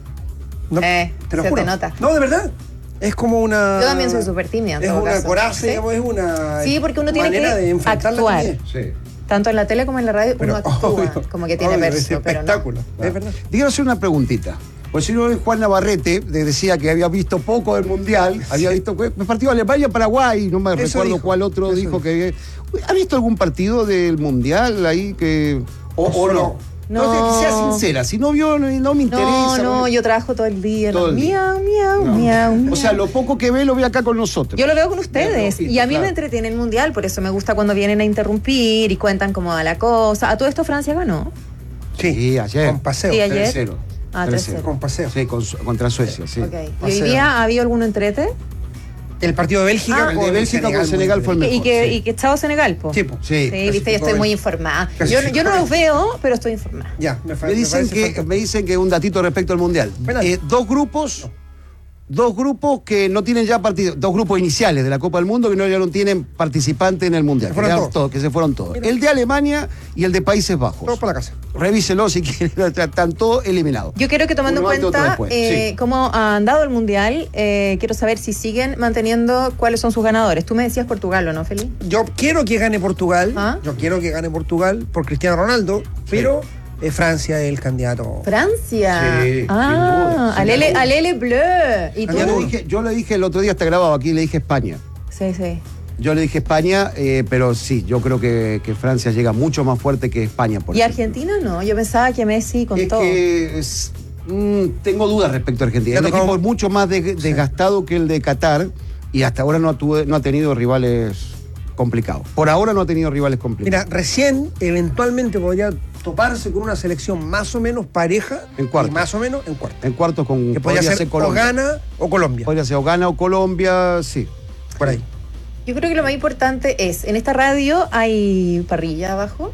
No, eh, te lo se juro. Te nota. No, de verdad. Es como una... Yo también soy súper tímida. Es una caso. coraza, ¿sí? digamos, es una... Sí, porque uno tiene que de actuar. Sí. Tanto en la tele como en la radio, pero uno actúa obvio, como que tiene obvio, verso, es pero espectáculo, no. Es verdad. Díganos una preguntita. Pues si no, Juan Navarrete decía que había visto poco del Mundial, sí. había visto el partido de Alemania-Paraguay, no me Eso recuerdo dijo. cuál otro Eso dijo dijo. que... ¿Ha visto algún partido del Mundial ahí que... o, o no? No, no, sea sincera, si no vio, no, no me interesa. No, no, yo trabajo todo el día. Todo el día. Miau, miau, no. miau, miau. O sea, lo poco que ve lo ve acá con nosotros. Yo lo veo con ustedes. Poquito, y a mí claro. me entretiene el Mundial, por eso me gusta cuando vienen a interrumpir y cuentan cómo va la cosa. ¿A todo esto Francia ganó? Sí, sí ayer. Con paseo. Sí, ayer. tres cero. Ah, tres cero. Con paseo. Sí, con, contra Suecia, sí. Okay. ¿Y hoy día ha habido alguno entrete? El partido de Bélgica ah, el de Bélgica Senegal, con Senegal fue el mejor. ¿Y que, sí. y que Estado Senegal, po? Sí, po. sí. Sí, viste, yo estoy muy informada. Yo, yo no los veo, pero estoy informada. Ya, me, me, dicen me, que, me dicen que un datito respecto al Mundial. Eh, dos grupos, dos grupos que no tienen ya partido, dos grupos iniciales de la Copa del Mundo que no, ya no tienen participantes en el Mundial. Se fueron que, todos. todos, que se fueron todos. Mira. El de Alemania y el de Países Bajos. Todos para la casa. Revíselo si quieren, están todos eliminados. Yo quiero que tomando Uno en antes, otro cuenta después. eh, Sí. cómo han dado el Mundial, eh, quiero saber si siguen manteniendo cuáles son sus ganadores. Tú me decías Portugal, ¿o no, Feli? Yo quiero que gane Portugal. ¿Ah? Yo quiero que gane Portugal por Cristiano Ronaldo, pero eh, Francia es el candidato. Francia. Sí, ah, sin duda, sin Alele, duda. Alele Bleu. ¿Y tú? Yo le, dije, yo le dije el otro día, está grabado aquí, le dije España. Sí, sí. Yo le dije España, eh, pero sí, yo creo que, que Francia llega mucho más fuerte que España. Por ¿Y ejemplo. Argentina no? Yo pensaba que Messi con Es todo. que es- mm, tengo dudas respecto a Argentina. El Ya tocamos- equipo es mucho más de- desgastado que el de Qatar y hasta ahora no, tuve- no ha tenido rivales complicados. Por ahora no ha tenido rivales complicados. Mira, recién eventualmente podría toparse con una selección más o menos pareja. En cuartos. y más o menos en cuartos. En cuartos con Que podría ser, o Colombia. Ghana o Colombia. Podría ser o Ghana o Colombia, sí. Por ahí. Yo creo que lo más importante es, en esta radio hay parrilla abajo.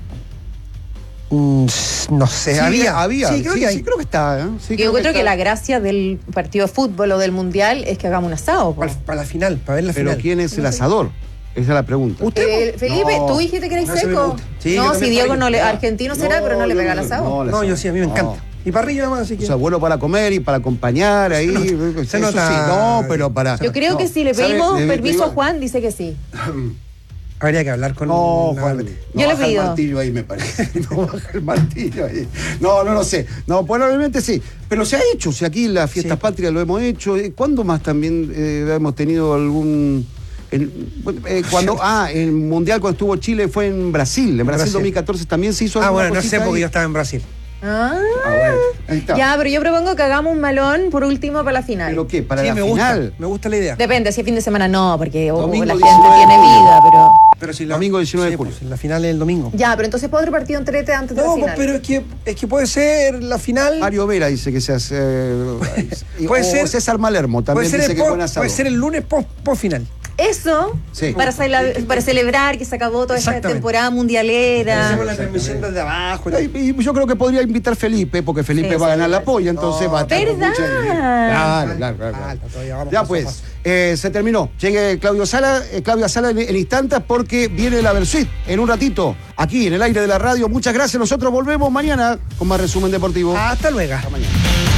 Mm, no sé, Sí, había. había. Sí, creo sí, que hay. sí, creo que está. ¿eh? Sí, Yo creo encuentro que, está. la gracia del partido de fútbol o del mundial es que hagamos un asado. po. Para, para la final, para ver la Pero final. ¿quién es el asador? Esa es la pregunta. ¿Usted? Eh, Felipe, No. tú dijiste que eres No, ese me seco. gusta. Sí, yo no, si también Diego parrilla. no le, No. argentino será, No, pero no le yo pega no- al asado. no, No, yo sí, a mí me No. encanta. Y parrilla además, así que. O sea, bueno para comer y para acompañar ahí. Se Eso nota- se sí, nota- no, pero para. Yo creo no. que si le ¿Sabe? pedimos Le- le permiso digo- a Juan, dice que sí. Habría que hablar con No, la- Juan. No Yo le baja pido. el martillo ahí, me parece. No baja el martillo ahí. No, no lo sé. No, probablemente sí. Pero se ha hecho. Si aquí las fiestas Sí. patrias lo hemos hecho. Eh, ¿Cuándo más también eh, hemos tenido algún. en- eh, cuando ah el mundial cuando estuvo Chile fue en Brasil en Brasil, Brasil. dos mil catorce también se hizo Ah, alguna bueno, no sé cosita porque ahí. yo estaba en Brasil. Ah, Ah, bueno, ahí está. ya, pero yo propongo que hagamos un malón por último para la final. ¿Pero qué? ¿Para Sí, la me final? gusta. Me gusta la idea. Depende, si es fin de semana no, porque oh, Domingo la diecinueve gente tiene de julio. vida, pero... Pero si la- Domingo diecinueve de sí, julio. pues, la final es el domingo. Ya, pero entonces para otro partido entrete antes de la No, final. pues, pero es que, es que puede ser la final. Mario Vera dice que se hace. eh, Puede o ser- César Malermo Puede también ser, dice el que es post- buen asado. puede ser el lunes post, post final. Eso, Sí. para, cele- para celebrar que se acabó toda esta Exactamente. temporada mundialera. Hacemos la transmisión desde abajo. Y- y yo creo que podría invitar Felipe, porque Felipe Sí, va a sí, ganar la sí. polla, entonces No, va a estar con ¿verdad? mucha energía. Claro, claro, claro, claro. Falta todavía, vamos Ya paso a pues, paso. eh, se terminó. Llegue Claudio Sala, eh, Claudia Sala en, en instantes porque viene la Versuit en un ratito, aquí en el aire de la radio. Muchas gracias. Nosotros volvemos mañana con más resumen deportivo. Hasta luego. Hasta mañana.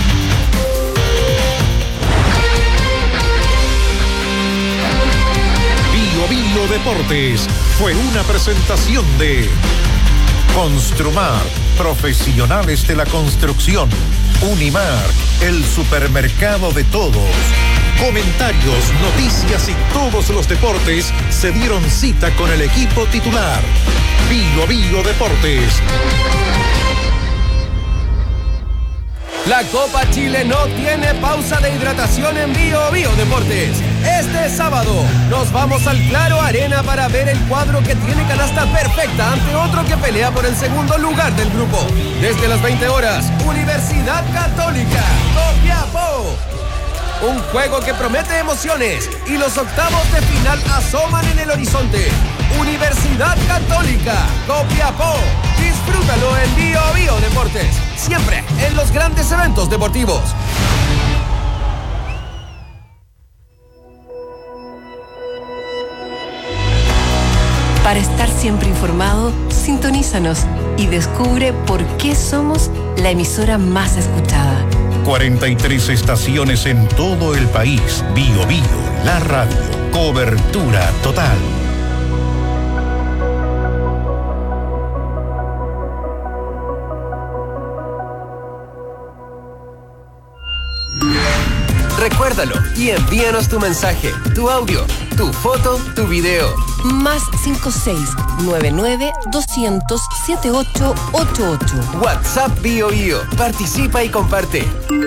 Bio Bio Deportes fue una presentación de Construmar, profesionales de la construcción. Unimar, el supermercado de todos. Comentarios, noticias y todos los deportes se dieron cita con el equipo titular. Bio Bio Deportes. La Copa Chile no tiene pausa de hidratación en Bio Bio Deportes. Este sábado nos vamos al Claro Arena para ver el cuadro que tiene canasta perfecta ante otro que pelea por el segundo lugar del grupo. Desde las veinte horas, Universidad Católica, Copiapó. Un juego que promete emociones y los octavos de final asoman en el horizonte. Universidad Católica, Copiapó. Disfrútalo en Bio Bio Deportes. Siempre en los grandes eventos deportivos. Para estar siempre informado, sintonízanos y descubre por qué somos la emisora más escuchada. cuarenta y tres estaciones en todo el país. Bio Bio, la radio. Cobertura total. Recuérdalo y envíanos tu mensaje, tu audio, tu foto, tu video. Más cinco seis nueve nueve doscientos setenta y ocho ochenta y ocho. WhatsApp Bio Bio. Participa y comparte.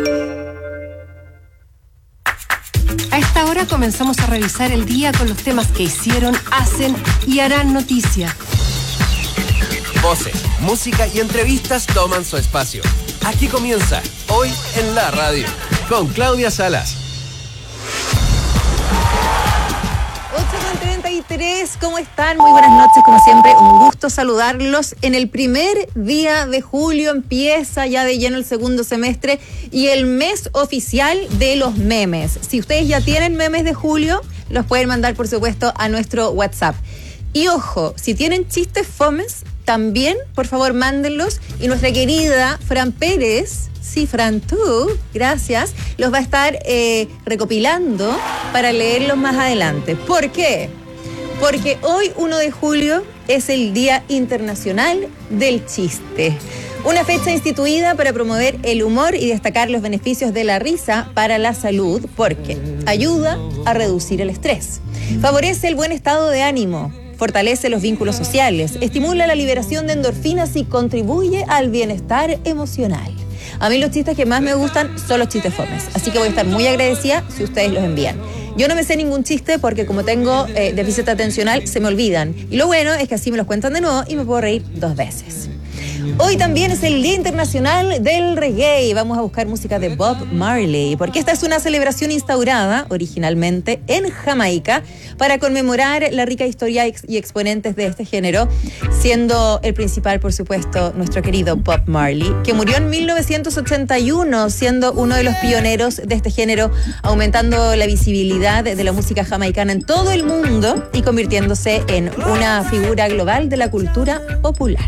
A esta hora comenzamos a revisar el día con los temas que hicieron, hacen y harán noticia. Voces, música y entrevistas toman su espacio. Aquí comienza, hoy en la radio, con Claudia Salas. ocho con treinta y y tres, ¿cómo están? Muy buenas noches, como siempre, un gusto saludarlos. En el primer día de julio empieza ya de lleno el segundo semestre y el mes oficial de los memes. Si ustedes ya tienen memes de julio, los pueden mandar, por supuesto, a nuestro WhatsApp. Y ojo, si tienen chistes fomes, también, por favor, mándenlos. Y nuestra querida Fran Pérez, sí, Fran, tú, gracias, los va a estar eh, recopilando para leerlos más adelante. ¿Por qué? Porque hoy, uno de julio, es el Día Internacional del Chiste. Una fecha instituida para promover el humor y destacar los beneficios de la risa para la salud, porque ayuda a reducir el estrés, favorece el buen estado de ánimo, fortalece los vínculos sociales, estimula la liberación de endorfinas y contribuye al bienestar emocional. A mí los chistes que más me gustan son los chistes fomes, así que voy a estar muy agradecida si ustedes los envían. Yo no me sé ningún chiste porque como tengo eh, déficit atencional, se me olvidan. Y lo bueno es que así me los cuentan de nuevo y me puedo reír dos veces. Hoy también es el Día Internacional del Reggae. Vamos a buscar música de Bob Marley, porque esta es una celebración instaurada originalmente en Jamaica para conmemorar la rica historia y exponentes de este género, siendo el principal, por supuesto, nuestro querido Bob Marley, que murió en mil novecientos ochenta y uno, siendo uno de los pioneros de este género, aumentando la visibilidad de la música jamaicana en todo el mundo y convirtiéndose en una figura global de la cultura popular.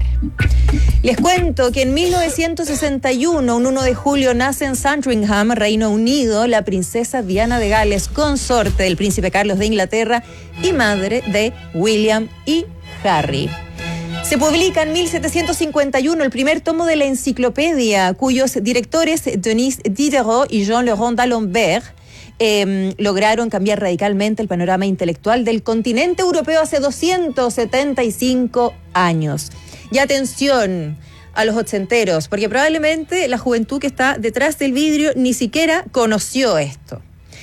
Les cuento que en mil novecientos sesenta y uno, un uno de julio, nace en Sandringham, Reino Unido, la princesa Diana de Gales, consorte del príncipe Carlos de Inglaterra y madre de William y Harry. Se publica en mil setecientos cincuenta y uno el primer tomo de la enciclopedia, cuyos directores Denis Diderot y Jean-Laurent d'Alembert Eh, lograron cambiar radicalmente el panorama intelectual del continente europeo hace doscientos setenta y cinco años. Y atención a los ochenteros, porque probablemente la juventud que está detrás del vidrio ni siquiera conoció esto.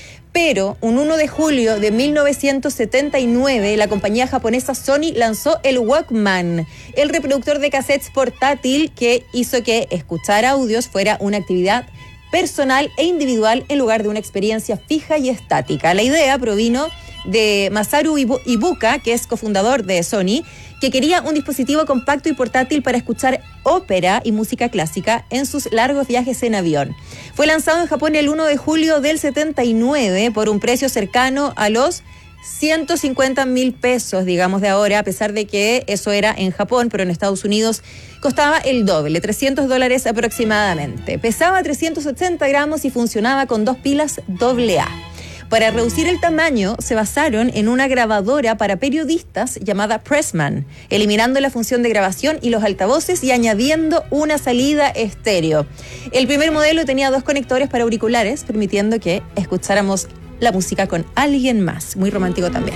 Pero un uno de julio de mil novecientos setenta y nueve, la compañía japonesa Sony lanzó el Walkman, el reproductor de cassettes portátil que hizo que escuchar audios fuera una actividad personal e individual en lugar de una experiencia fija y estática. La idea provino de Masaru Ibuka, que es cofundador de Sony, que quería un dispositivo compacto y portátil para escuchar ópera y música clásica en sus largos viajes en avión. Fue lanzado en Japón el uno de julio del setenta y nueve por un precio cercano a los ciento cincuenta mil pesos, digamos, de ahora, a pesar de que eso era en Japón, pero en Estados Unidos costaba el doble, trescientos dólares aproximadamente. Pesaba trescientos ochenta gramos y funcionaba con dos pilas doble A. Para reducir el tamaño, se basaron en una grabadora para periodistas llamada Pressman, eliminando la función de grabación y los altavoces y añadiendo una salida estéreo. El primer modelo tenía dos conectores para auriculares, permitiendo que escucháramos la música con alguien más. Muy romántico también.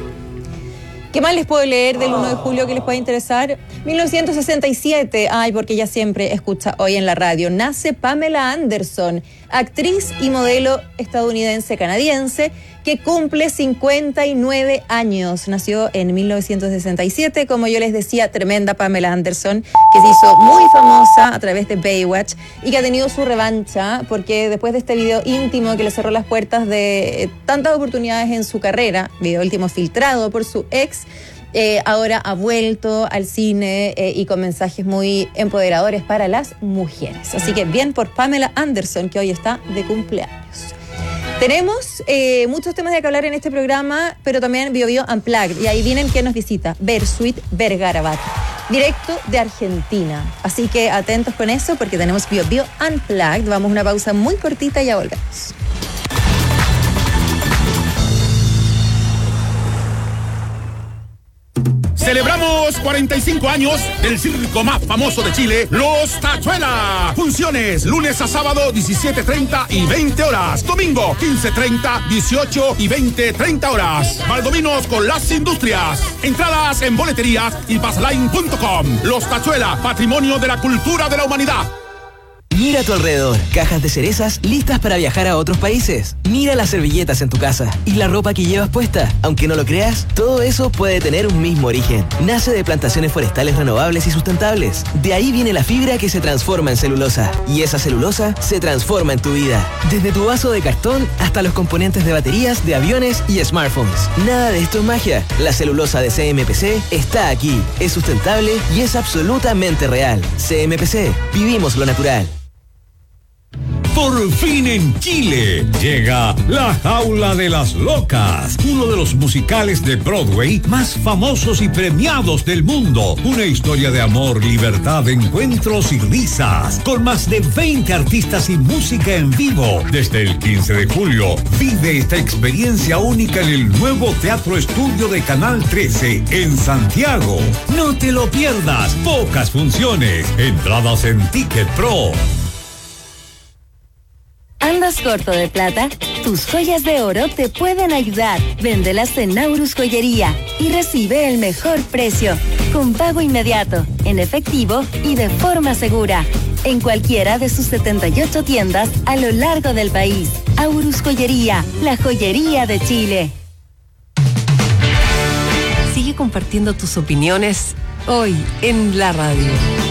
¿Qué más les puedo leer del uno de julio que les pueda interesar? mil novecientos sesenta y siete, ay, porque ella siempre escucha hoy en la radio, nace Pamela Anderson, actriz y modelo estadounidense-canadiense que cumple cincuenta y nueve años. Nació en mil novecientos sesenta y siete, como yo les decía, tremenda Pamela Anderson, que se hizo muy famosa a través de Baywatch y que ha tenido su revancha porque después de este video íntimo que le cerró las puertas de tantas oportunidades en su carrera, video último filtrado por su ex, Eh, ahora ha vuelto al cine eh, y con mensajes muy empoderadores para las mujeres. Así que bien por Pamela Anderson, que hoy está de cumpleaños. Tenemos eh, muchos temas de que hablar en este programa, pero también Bio Bio Unplugged. Y ahí vienen quien nos visita, Versuit Vergarabat, directo de Argentina. Así que atentos con eso porque tenemos Bio Bio Unplugged. Vamos a una pausa muy cortita y ya volvemos. Celebramos cuarenta y cinco años del circo más famoso de Chile, Los Tachuela. Funciones lunes a sábado, diecisiete treinta y veinte horas. Domingo, quince treinta, dieciocho y veinte treinta horas. Valdominos con las industrias. Entradas en boleterías y passline punto com. Los Tachuela, patrimonio de la cultura de la humanidad. Mira a tu alrededor, cajas de cerezas listas para viajar a otros países. Mira las servilletas en tu casa y la ropa que llevas puesta. Aunque no lo creas, todo eso puede tener un mismo origen. Nace de plantaciones forestales renovables y sustentables. De ahí viene la fibra que se transforma en celulosa. Y esa celulosa se transforma en tu vida. Desde tu vaso de cartón hasta los componentes de baterías de aviones y smartphones. Nada de esto es magia. La celulosa de C M P C está aquí. Es sustentable y es absolutamente real. C M P C. Vivimos lo natural. Por fin en Chile llega La Jaula de las Locas, uno de los musicales de Broadway más famosos y premiados del mundo. Una historia de amor, libertad, encuentros y risas, con más de veinte artistas y música en vivo. Desde el quince de julio, vive esta experiencia única en el nuevo Teatro Estudio de Canal trece en Santiago. No te lo pierdas, pocas funciones, entradas en Ticket Pro. ¿Andas corto de plata? Tus joyas de oro te pueden ayudar. Véndelas en Naurus Joyería y recibe el mejor precio, con pago inmediato, en efectivo y de forma segura. En cualquiera de sus setenta y ocho tiendas a lo largo del país. Aurus Joyería, la joyería de Chile. Sigue compartiendo tus opiniones hoy en la radio.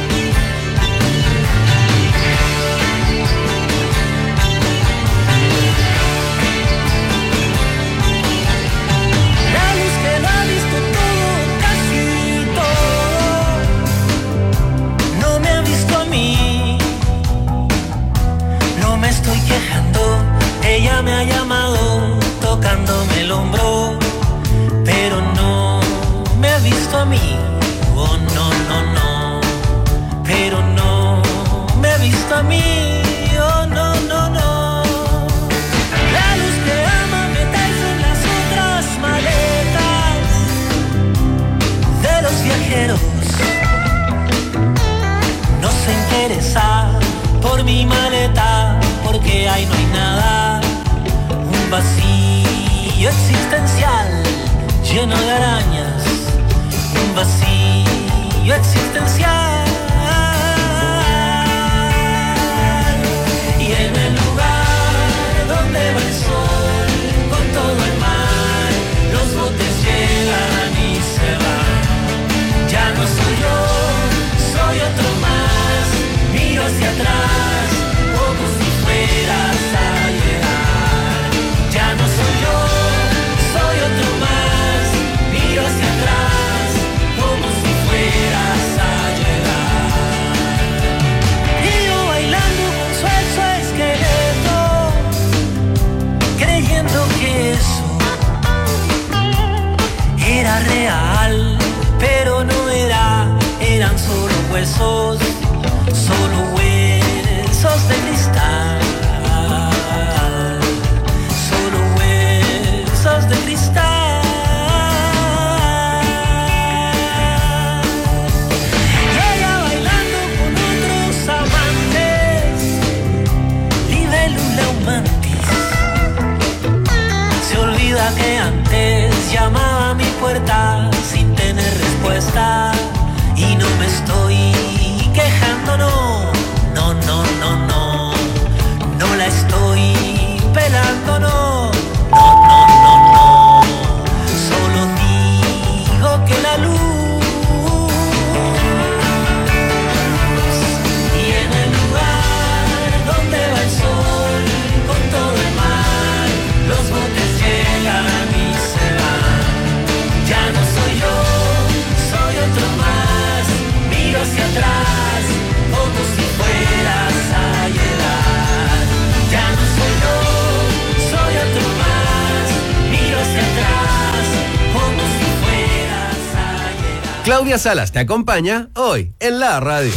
Ella me ha llamado tocándome el hombro, pero no me ha visto a mí. Oh, no, no, no, pero no me ha visto a mí. Oh, no, no, no. La luz que ama metáis en las otras maletas de los viajeros. No se interesa por mi maleta, porque ahí no hay nada. Un vacío existencial lleno de arañas. Un vacío existencial. Y en el lugar donde va el sol con todo el mar, los botes llegan y se van. Ya no soy yo, soy otro más. Miro hacia atrás como si fueras a llegar. Ya no soy yo, soy otro más. Miro hacia atrás como si fueras a llegar. Y yo bailando con su esqueleto, creyendo que eso era real, pero no era, eran solo huesos, solo huesos de cristal, solo huesos de cristal. Y ella bailando con otros amantes, libélula mantis. Se olvida que antes llamaba a mi puerta sin tener respuesta. Y no me estoy quejando, no, no, no, no, no, no la estoy pelando, no, no, no, no, no, solo digo que la luz, y en el lugar donde va el sol con todo el mar, los botes llegan y se van. Ya no soy yo, soy otro más. Miro hacia atrás como si fueras a llegar. Ya no soy yo, soy otro más. Miro hacia atrás como si fueras a llegar. Claudia Salas te acompaña hoy en la radio.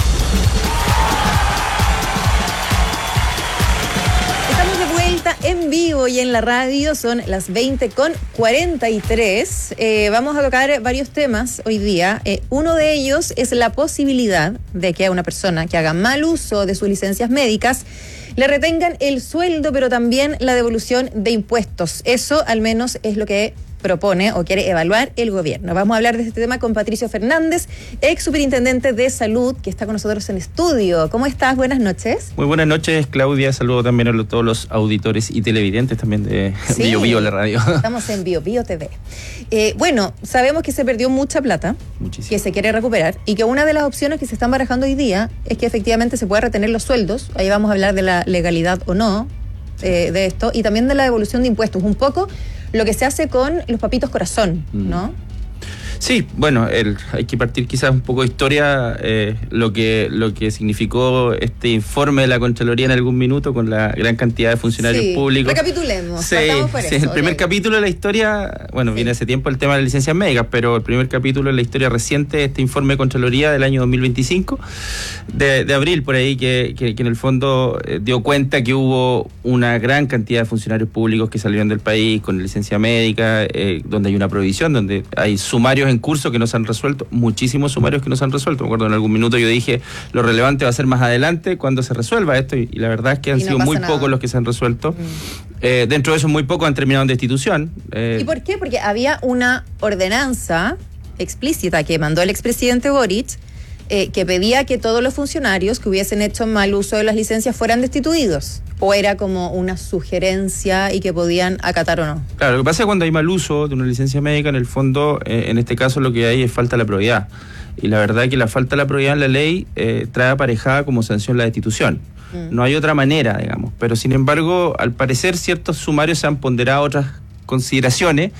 Estamos de vuelta en vivo y en la radio, son las veinte con cuarenta y tres. Eh, vamos a tocar varios temas hoy día. Eh, uno de ellos es la posibilidad de que a una persona que haga mal uso de sus licencias médicas le retengan el sueldo, pero también la devolución de impuestos. Eso al menos es lo que propone o quiere evaluar el gobierno. Vamos a hablar de este tema con Patricio Fernández, ex superintendente de salud, que está con nosotros en estudio. ¿Cómo estás? Buenas noches. Muy buenas noches, Claudia. Saludo también a todos los auditores y televidentes también de Sí, Bio Bio, la radio. Estamos en Bio Bio T V. Eh, bueno, sabemos que se perdió mucha plata, Muchísimo. que se quiere recuperar y que una de las opciones que se están barajando hoy día es que efectivamente se pueda retener los sueldos. Ahí vamos a hablar de la legalidad o no eh, de esto y también de la devolución de impuestos. Un poco lo que se hace con los papitos corazón, ¿no? Sí, bueno, el, hay que partir quizás un poco de historia, eh, lo que lo que significó este informe de la Contraloría en algún minuto con la gran cantidad de funcionarios Sí, públicos. recapitulemos, Sí, partamos por sí, eso, el primer dale. capítulo de la historia, bueno, viene hace tiempo el tema de las licencias médicas, pero el primer capítulo de la historia reciente de este informe de Contraloría del año dos mil veinticinco, de, de abril por ahí, que, que, que en el fondo eh, dio cuenta que hubo una gran cantidad de funcionarios públicos que salieron del país con licencia médica, eh, donde hay una prohibición, donde hay sumarios en curso que no se han resuelto, muchísimos sumarios que no se han resuelto. Me acuerdo en algún minuto yo dije, lo relevante va a ser más adelante cuando se resuelva esto, y, y la verdad es que han Y no sido pasa muy nada. pocos los que se han resuelto. Eh, dentro de esos muy pocos han terminado en destitución. Eh, ¿Y por qué? Porque había una ordenanza explícita que mandó el expresidente Boric eh, que pedía que todos los funcionarios que hubiesen hecho mal uso de las licencias fueran destituidos. ¿O era como una sugerencia y que podían acatar o no? Claro, lo que pasa es que cuando hay mal uso de una licencia médica, en el fondo, eh, en este caso lo que hay es falta de la probidad. Y la verdad es que la falta de la probidad en la ley eh, trae aparejada como sanción la destitución. Mm. No hay otra manera, digamos. Pero sin embargo, al parecer ciertos sumarios se han ponderado otras consideraciones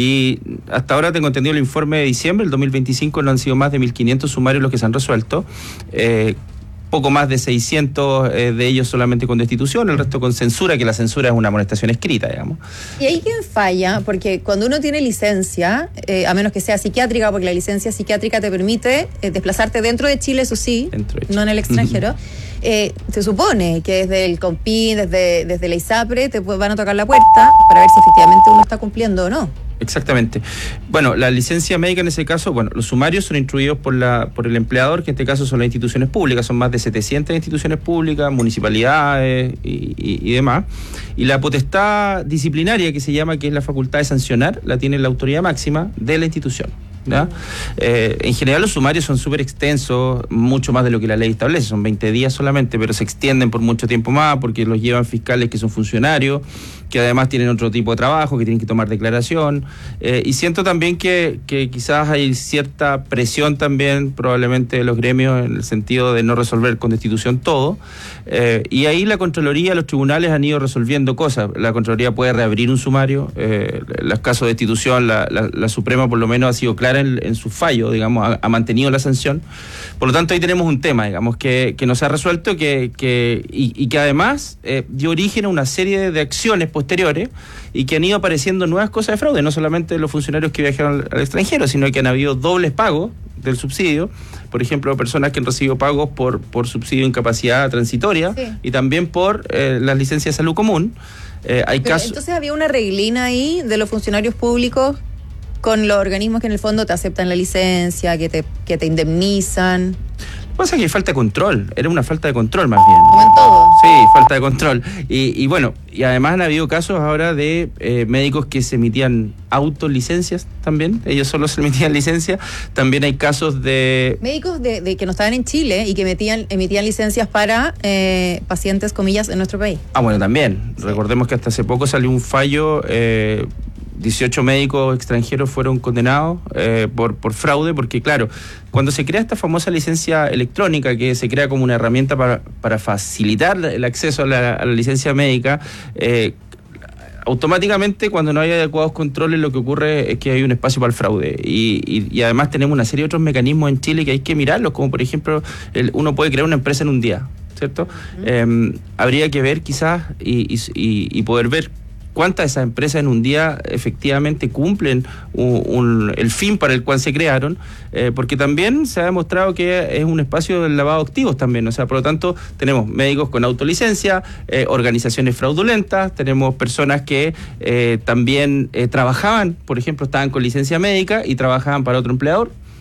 y hasta ahora tengo entendido el informe de diciembre del dos mil veinticinco no han sido más de mil quinientos sumarios los que se han resuelto. Eh, poco más de seiscientos eh, de ellos solamente con destitución, el resto con censura, que la censura es una amonestación escrita, digamos. ¿Y ahí quién falla? Porque cuando uno tiene licencia, eh, a menos que sea psiquiátrica, porque la licencia psiquiátrica te permite eh, desplazarte dentro de Chile, eso sí, Dentro de Chile. no en el extranjero, eh, se supone que desde el COMPIN, desde, desde la ISAPRE, te pu- van a tocar la puerta para ver si efectivamente uno está cumpliendo o no. Exactamente. Bueno, la licencia médica en ese caso, bueno, los sumarios son instruidos por la por el empleador, que en este caso son las instituciones públicas, son más de setecientas instituciones públicas, municipalidades y, y, y demás. Y la potestad disciplinaria, que se llama, que es la facultad de sancionar, la tiene la autoridad máxima de la institución. ¿Ya? Eh, en general los sumarios son súper extensos, mucho más de lo que la ley establece, son veinte días solamente, pero se extienden por mucho tiempo más porque los llevan fiscales que son funcionarios, que además tienen otro tipo de trabajo, que tienen que tomar declaración, eh, y siento también que, que quizás hay cierta presión también probablemente de los gremios en el sentido de no resolver con destitución todo, eh, y ahí la Contraloría, los tribunales han ido resolviendo cosas. La Contraloría puede reabrir un sumario, eh, los casos de destitución, la, la, la Suprema por lo menos ha sido clara en, en su fallo, digamos, ha, ha mantenido la sanción. Por lo tanto, ahí tenemos un tema, digamos, que, que no se ha resuelto que, que, y, y que además eh, dio origen a una serie de, de acciones posteriores y que han ido apareciendo nuevas cosas de fraude, no solamente de los funcionarios que viajaron al, al extranjero, sino que han habido dobles pagos del subsidio, por ejemplo, personas que han recibido pagos por, por subsidio de incapacidad transitoria, sí, y también por eh, las licencias de salud común. Eh, hay Pero casos... entonces había una reglina ahí de los funcionarios públicos con los organismos que en el fondo te aceptan la licencia, que te, que te indemnizan. Lo que pasa es que hay falta de control, era una falta de control más bien. Como en todo. Sí, falta de control. Y, y bueno, y además han habido casos ahora de eh, médicos que se emitían autolicencias también, ellos solo se emitían licencia. También hay casos de... Médicos de, de que no estaban en Chile y que emitían, emitían licencias para eh, pacientes, comillas, en nuestro país. Ah, bueno, también. Sí. Recordemos que hasta hace poco salió un fallo... Eh, dieciocho médicos extranjeros fueron condenados eh, por, por fraude, porque claro, cuando se crea esta famosa licencia electrónica, que se crea como una herramienta para, para facilitar el acceso a la, a la licencia médica, eh, automáticamente cuando no hay adecuados controles lo que ocurre es que hay un espacio para el fraude y, y, y además tenemos una serie de otros mecanismos en Chile que hay que mirarlos, como por ejemplo el, uno puede crear una empresa en un día, ¿cierto? Uh-huh. Eh, habría que ver quizás y, y, y poder ver cuántas de esas empresas en un día efectivamente cumplen un, un, el fin para el cual se crearon, eh, porque también se ha demostrado que es un espacio del lavado de activos también, o sea, por lo tanto tenemos médicos con autolicencia, eh, organizaciones fraudulentas, tenemos personas que eh, también eh, trabajaban, por ejemplo, estaban con licencia médica y trabajaban para otro empleador.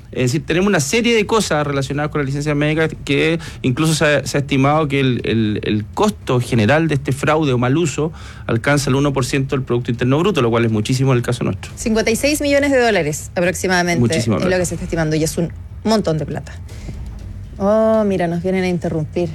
Es decir, tenemos una serie de cosas relacionadas con las licencias médicas que incluso se ha, se ha estimado que el, el, el costo general de este fraude o mal uso alcanza el uno por ciento del Producto Interno Bruto, lo cual es muchísimo en el caso nuestro. cincuenta y seis millones de dólares aproximadamente Muchísimo es plata. lo que se está estimando y es un montón de plata. Oh, mira, nos vienen a interrumpir.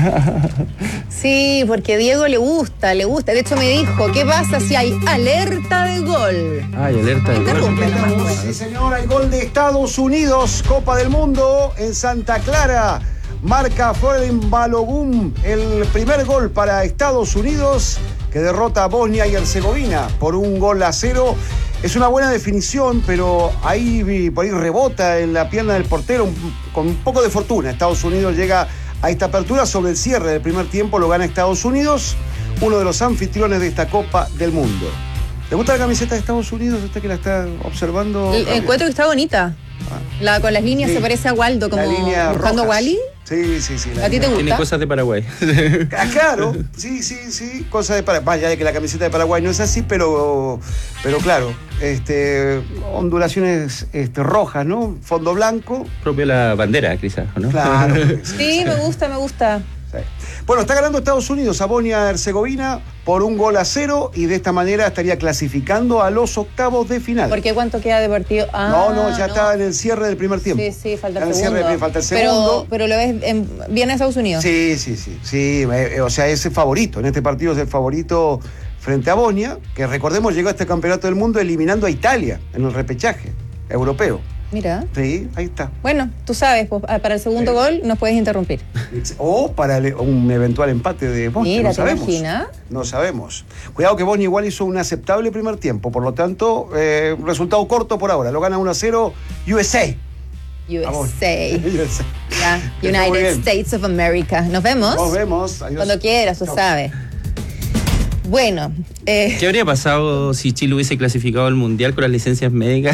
Sí, porque Diego le gusta, le gusta. De hecho me dijo, ¿qué pasa si hay alerta de gol? Ay, alerta de gol. Interrumpe, nomás, bueno. Sí, señor, hay gol de Estados Unidos, Copa del Mundo en Santa Clara. Marca Florin Balogun el primer gol para Estados Unidos, que derrota a Bosnia y Herzegovina por un gol a cero. Es una buena definición, pero ahí por ahí rebota en la pierna del portero con un poco de fortuna. Estados Unidos llega a esta apertura sobre el cierre del primer tiempo, lo gana Estados Unidos, uno de los anfitriones de esta Copa del Mundo. ¿Le gusta la camiseta de Estados Unidos? ¿Usted que la está observando? El, encuentro que está bonita. La, con las líneas Sí. se parece a Waldo, como La línea buscando a rojas. Wally. Sí, sí, sí. ¿A ti te gusta? Tiene cosas de Paraguay. Ah, claro, sí, sí, sí, cosa de Paraguay. Vaya de que la camiseta de Paraguay no es así, pero, pero claro, este, ondulaciones este, rojas, ¿no? Fondo blanco. Propio la bandera, quizás, ¿no? Claro. Sí, me gusta, me gusta. Sí. Bueno, está ganando Estados Unidos a Bosnia-Herzegovina por un gol a cero y de esta manera estaría clasificando a los octavos de final. ¿Por qué cuánto queda de partido? Ah, no, no, ya está en el cierre del primer tiempo. Sí, sí, falta Está en el el cierre segundo. del- falta el segundo. Pero, pero lo ves en, bien a Estados Unidos. Sí, sí, sí, sí, eh, o sea, es el favorito. En este partido es el favorito frente a Bosnia, que recordemos llegó a este campeonato del mundo eliminando a Italia en el repechaje europeo. Mira. Sí, ahí está. Bueno, tú sabes, pues, para el segundo gol nos puedes interrumpir. O para el- un eventual empate de Bosnia, Mira, no ¿te sabemos. imaginas? No sabemos. Cuidado que Bosnia igual hizo un aceptable primer tiempo, por lo tanto, eh, resultado corto por ahora. Lo gana uno a cero U S A. U S A. U S A. Ya, Está muy United bien. States of America. ¿Nos vemos? Nos vemos. Adiós. Cuando quieras, tú Chao. sabes. Bueno, eh, ¿Qué habría pasado si Chile hubiese clasificado al Mundial con las licencias médicas?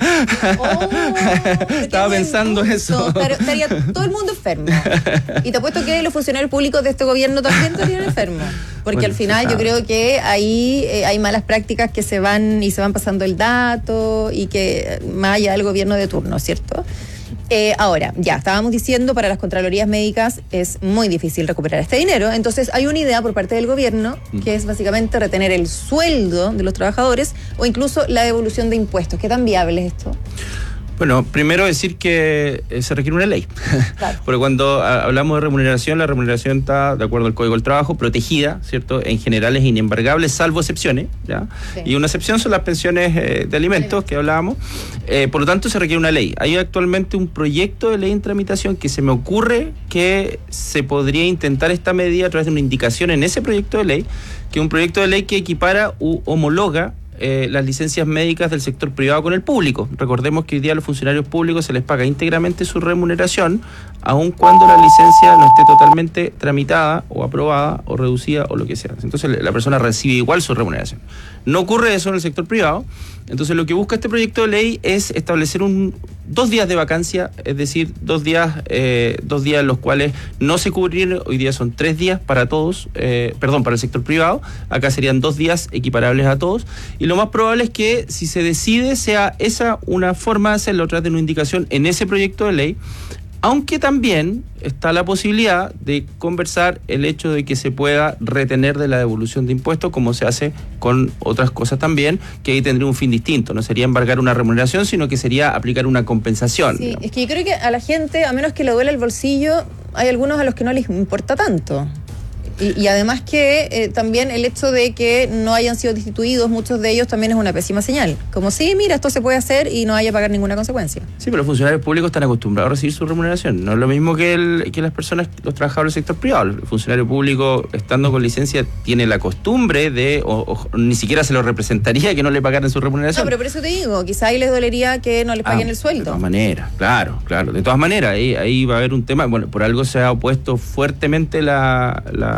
Estaba pensando eso. estaría, estaría todo el mundo enfermo. Y te apuesto que los funcionarios públicos de este gobierno también estarían enfermos. Porque Bueno, al final se yo sabe. creo que ahí eh, hay malas prácticas que se van y se van pasando el dato y que más allá del gobierno de turno, ¿cierto? Eh, ahora, ya, estábamos diciendo, para las contralorías médicas es muy difícil recuperar este dinero. Entonces hay una idea por parte del gobierno que es básicamente retener el sueldo de los trabajadores o incluso la devolución de impuestos. ¿Qué tan viable es esto? Bueno, primero decir que eh, se requiere una ley. Porque cuando a, hablamos de remuneración, la remuneración está, de acuerdo al Código del Trabajo, protegida, ¿cierto? En general es inembargable, salvo excepciones, ¿ya? Sí. Y una excepción son las pensiones eh, de alimentos que hablábamos. Eh, por lo tanto, se requiere una ley. Hay actualmente un proyecto de ley en tramitación que se me ocurre que se podría intentar esta medida a través de una indicación en ese proyecto de ley, que es un proyecto de ley que equipara u homologa Eh, las licencias médicas del sector privado con el público. Recordemos que hoy día a los funcionarios públicos se les paga íntegramente su remuneración, aun cuando la licencia no esté totalmente tramitada o aprobada o reducida o lo que sea. Entonces la persona recibe igual su remuneración. No ocurre eso en el sector privado. Entonces lo que busca este proyecto de ley es establecer un dos días de vacancia, es decir, dos días eh, dos días en los cuales no se cubrirían. Hoy día son tres días para todos, eh, perdón, para el sector privado. Acá serían dos días equiparables a todos. Y lo más probable es que si se decide sea esa una forma de hacerlo a través de una indicación en ese proyecto de ley, aunque también está la posibilidad de conversar el hecho de que se pueda retener de la devolución de impuestos, como se hace con otras cosas también, que ahí tendría un fin distinto. No sería embargar una remuneración, sino que sería aplicar una compensación. Sí, es que yo creo que a la gente, a menos que le duele el bolsillo, hay algunos a los que no les importa tanto. Y, y además que eh, también el hecho de que no hayan sido destituidos, muchos de ellos también es una pésima señal. Como sí, mira, esto se puede hacer y no haya que pagar ninguna consecuencia. Sí, pero los funcionarios públicos están acostumbrados a recibir su remuneración. No es lo mismo que, el, que las personas, los trabajadores del sector privado. El funcionario público, estando con licencia, tiene la costumbre de, o, o ni siquiera se lo representaría que no le pagaran su No, remuneración. pero por eso te digo, quizá ahí les dolería que no les paguen Ah, el sueldo. De todas maneras, claro, claro. De todas maneras, ahí, ahí va a haber un tema. Bueno, por algo se ha opuesto fuertemente la, la,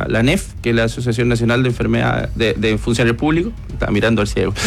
la N E F, que es la Asociación Nacional de Enfermedades de, de Funcionarios Públicos. Estaba mirando al ciego.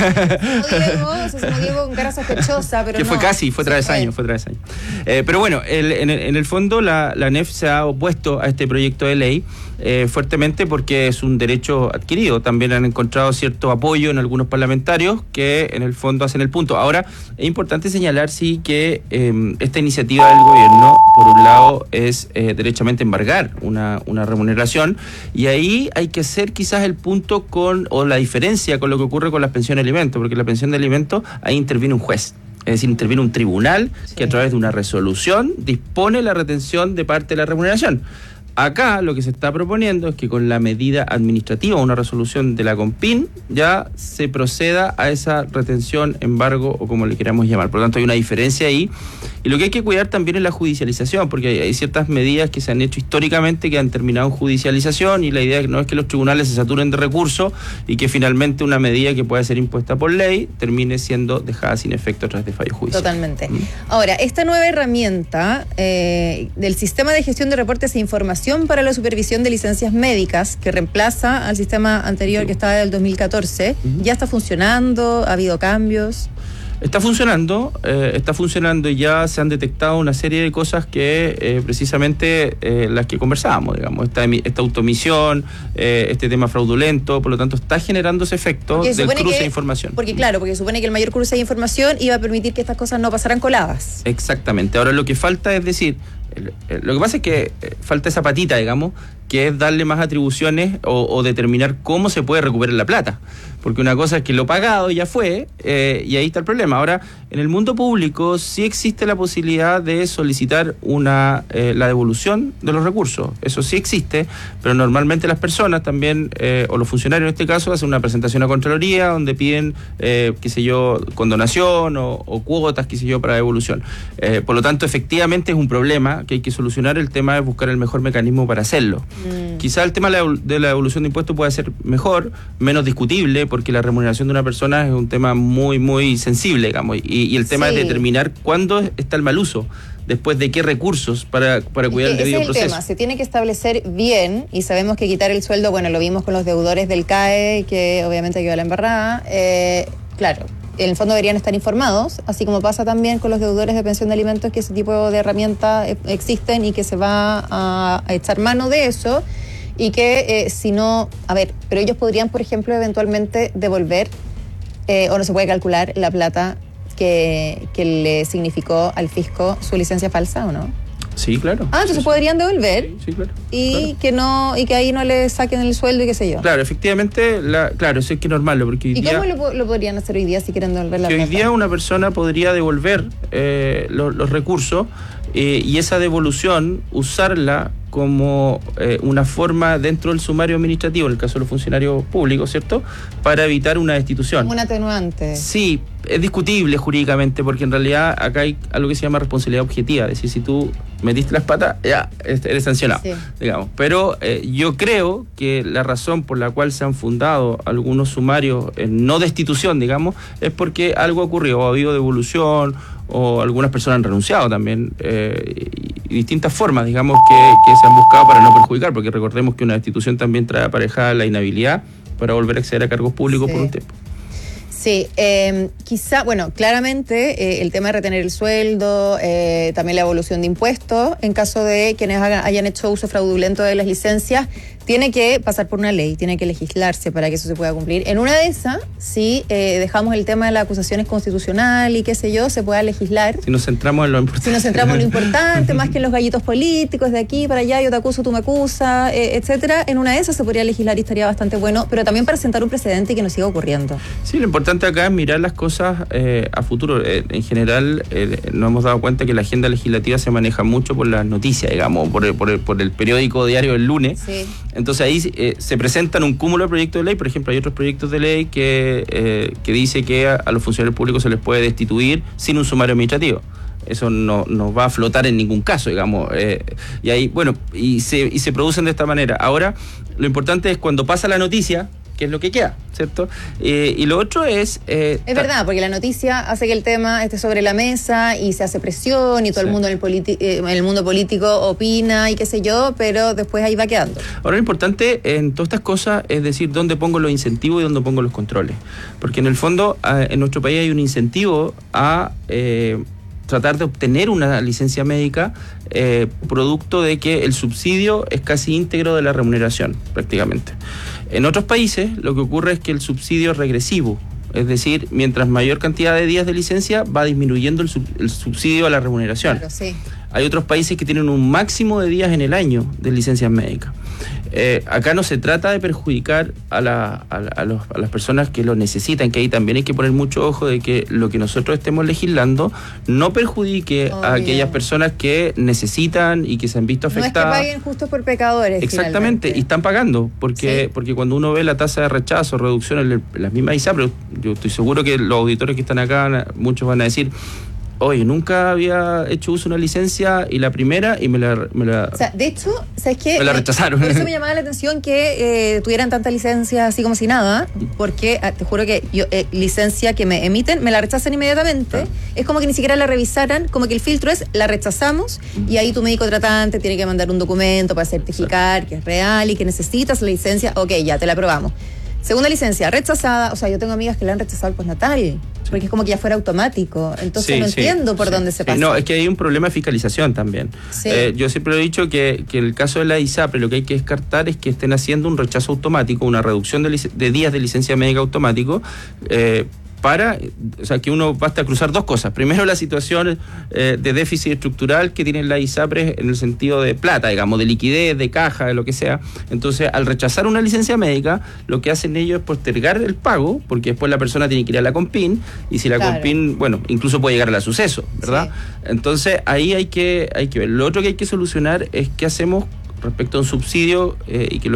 Diego, asesino Diego con cara sospechosa, pero que no. fue casi, fue travesaño, fue travesaño. Eh, pero bueno, el, en, el, en el fondo la, la N E F se ha opuesto a este proyecto de ley eh, fuertemente porque es un derecho adquirido. También han encontrado cierto apoyo en algunos parlamentarios que en el fondo hacen el punto. Ahora, es importante señalar, sí, que eh, esta iniciativa del gobierno, por un lado, es eh, derechamente embargar una, una remuneración, y ahí hay que hacer quizás el punto con, o la diferencia con lo que ocurre con las pensiones de alimentos, porque la pensión de alimentos, ahí interviene un juez. Es decir, interviene un tribunal sí. que a través de una resolución dispone la retención de parte de la remuneración. Acá lo que se está proponiendo es que con la medida administrativa, una resolución de la CONPIN, ya se proceda a esa retención, embargo o como le queramos llamar. Por lo tanto, hay una diferencia ahí. Y lo que hay que cuidar también es la judicialización, porque hay, hay ciertas medidas que se han hecho históricamente que han terminado en judicialización, y la idea no es que los tribunales se saturen de recursos y que finalmente una medida que pueda ser impuesta por ley termine siendo dejada sin efecto a través de fallo judicial. Totalmente. ¿Mm? Ahora, esta nueva herramienta eh, del sistema de gestión de reportes e información para la supervisión de licencias médicas, que reemplaza al sistema anterior que estaba del dos mil catorce, uh-huh. ¿ya está funcionando? ¿Ha habido cambios? Está funcionando, eh, está funcionando y ya se han detectado una serie de cosas que eh, precisamente eh, las que conversábamos, digamos, esta, esta automisión, eh, este tema fraudulento, por lo tanto está generando ese efecto porque del cruce que, de información. Porque claro, porque supone que el mayor cruce de información iba a permitir que estas cosas no pasaran coladas. Exactamente, ahora lo que falta es decir, lo que pasa es que falta esa patita, digamos, que es darle más atribuciones o, o determinar cómo se puede recuperar la plata. Porque una cosa es que lo pagado ya fue, eh, y ahí está el problema. Ahora, en el mundo público sí existe la posibilidad de solicitar una eh, la devolución de los recursos. Eso sí existe, pero normalmente las personas también, eh, o los funcionarios en este caso, hacen una presentación a Contraloría donde piden, eh, qué sé yo, condonación o, o cuotas, qué sé yo, para devolución. Eh, por lo tanto, efectivamente es un problema que hay que solucionar. El tema es buscar el mejor mecanismo para hacerlo. Mm. Quizá el tema de la devolución de impuestos puede ser mejor, menos discutible, porque la remuneración de una persona es un tema muy, muy sensible, digamos, y, y el tema sí. es determinar cuándo está el mal uso, después de qué recursos para, para cuidar el debido proceso. Ese es el tema, se tiene que establecer bien, y sabemos que quitar el sueldo, bueno, lo vimos con los deudores del C A E, que obviamente quedó la embarrada, eh, claro, en el fondo deberían estar informados, así como pasa también con los deudores de pensión de alimentos, que ese tipo de herramientas existen y que se va a, a echar mano de eso, y que eh, si no, a ver, pero ellos podrían, por ejemplo, eventualmente devolver, eh, o no se puede calcular la plata que, que le significó al fisco su licencia falsa, ¿o no? Sí, claro. Ah, entonces sí, podrían devolver sí, sí, claro, y claro. que no y que ahí no le saquen el sueldo y qué sé yo. Claro, efectivamente, la, claro, eso hay que normarlo. Porque hoy ¿Y día, cómo lo, lo podrían hacer hoy día si quieren devolver la que plata? Hoy día una persona podría devolver eh, lo, los recursos eh, y esa devolución usarla como eh, una forma dentro del sumario administrativo, en el caso de los funcionarios públicos, ¿cierto?, para evitar una destitución. Como un atenuante. Sí, es discutible jurídicamente, porque en realidad acá hay algo que se llama responsabilidad objetiva, es decir, si tú metiste las patas, ya eres sancionado, sí. digamos. Pero eh, yo creo que la razón por la cual se han fundado algunos sumarios en no destitución, digamos, es porque algo ocurrió, o ha habido devolución, o algunas personas han renunciado también, eh, y, y distintas formas, digamos, que, que se han buscado para no perjudicar, porque recordemos que una destitución también trae aparejada la inhabilidad para volver a acceder a cargos públicos sí. por un tiempo. Sí, eh, quizá, bueno, claramente eh, el tema de retener el sueldo, eh, también la evolución de impuestos, en caso de quienes hagan, hayan hecho uso fraudulento de las licencias, tiene que pasar por una ley, tiene que legislarse para que eso se pueda cumplir. En una de esas, si eh, dejamos el tema de las acusaciones constitucional y qué sé yo, se pueda legislar. Si nos centramos en lo importante. Si nos centramos en lo importante, más que en los gallitos políticos de aquí para allá, yo te acuso, tú me acusas, eh, etcétera. En una de esas se podría legislar y estaría bastante bueno, pero también para sentar un precedente y que no siga ocurriendo. Sí, lo importante acá es mirar las cosas eh, a futuro. Eh, en general, eh, nos hemos dado cuenta que la agenda legislativa se maneja mucho por las noticias, digamos, por el, por el, por el periódico diario del lunes. Sí. Entonces ahí eh, se presentan un cúmulo de proyectos de ley. Por ejemplo, hay otros proyectos de ley que, eh, que dice que a, a los funcionarios públicos se les puede destituir sin un sumario administrativo. Eso no, no va a flotar en ningún caso, digamos. Eh, y ahí, bueno, y se, y se producen de esta manera. Ahora, lo importante es cuando pasa la noticia, qué es lo que queda, ¿cierto? Eh, y lo otro es... Eh, es verdad, porque la noticia hace que el tema esté sobre la mesa y se hace presión y todo sí. el mundo en el, politi- eh, en el mundo político opina y qué sé yo, pero después ahí va quedando. Ahora lo importante en todas estas cosas es decir dónde pongo los incentivos y dónde pongo los controles. Porque en el fondo en nuestro país hay un incentivo a... Eh, tratar de obtener una licencia médica eh, producto de que el subsidio es casi íntegro de la remuneración, prácticamente. En otros países lo que ocurre es que el subsidio es regresivo, es decir, mientras mayor cantidad de días de licencia va disminuyendo el, sub, el subsidio a la remuneración. Claro, sí. Hay otros países que tienen un máximo de días en el año de licencias médicas. Eh, acá no se trata de perjudicar a, la, a, a, los, a las personas que lo necesitan, que ahí también hay que poner mucho ojo de que lo que nosotros estemos legislando no perjudique oh, a aquellas personas que necesitan y que se han visto afectadas. No es que paguen justos por pecadores. Exactamente, finalmente. Y están pagando, porque, sí. porque cuando uno ve la tasa de rechazo, reducción en, el, en las mismas ISAPRES, yo estoy seguro que los auditores que están acá, muchos van a decir... Oye, nunca había hecho uso de una licencia y la primera y me la... Me la o sea, de hecho, ¿sabes qué? Me la rechazaron. Por eso me llamaba la atención que eh, tuvieran tanta licencia así como si nada, porque ah, te juro que yo eh, licencia que me emiten, me la rechazan inmediatamente. Ah. Es como que ni siquiera la revisaran, como que el filtro es, la rechazamos mm. y ahí tu médico tratante tiene que mandar un documento para certificar sí. que es real y que necesitas la licencia. Ok, ya, te la aprobamos. Segunda licencia, rechazada. O sea, yo tengo amigas que le han rechazado el postnatal, sí. porque es como que ya fuera automático. Entonces sí, no sí, entiendo por sí, dónde se sí. pasa. No, es que hay un problema de fiscalización también. Sí. Eh, yo siempre he dicho que, que en el caso de la ISAPRE lo que hay que descartar es que estén haciendo un rechazo automático, una reducción de, lic- de días de licencia médica automático, eh, para, o sea, que uno basta cruzar dos cosas. Primero, la situación eh, de déficit estructural que tienen las ISAPRES en el sentido de plata, digamos, de liquidez, de caja, de lo que sea. Entonces, al rechazar una licencia médica, lo que hacen ellos es postergar el pago, porque después la persona tiene que ir a la CONPIN, y si la claro. CONPIN, bueno, incluso puede llegar al suceso, ¿verdad? Sí. Entonces, ahí hay que, hay que ver. Lo otro que hay que solucionar es qué hacemos respecto a un subsidio eh, y que lo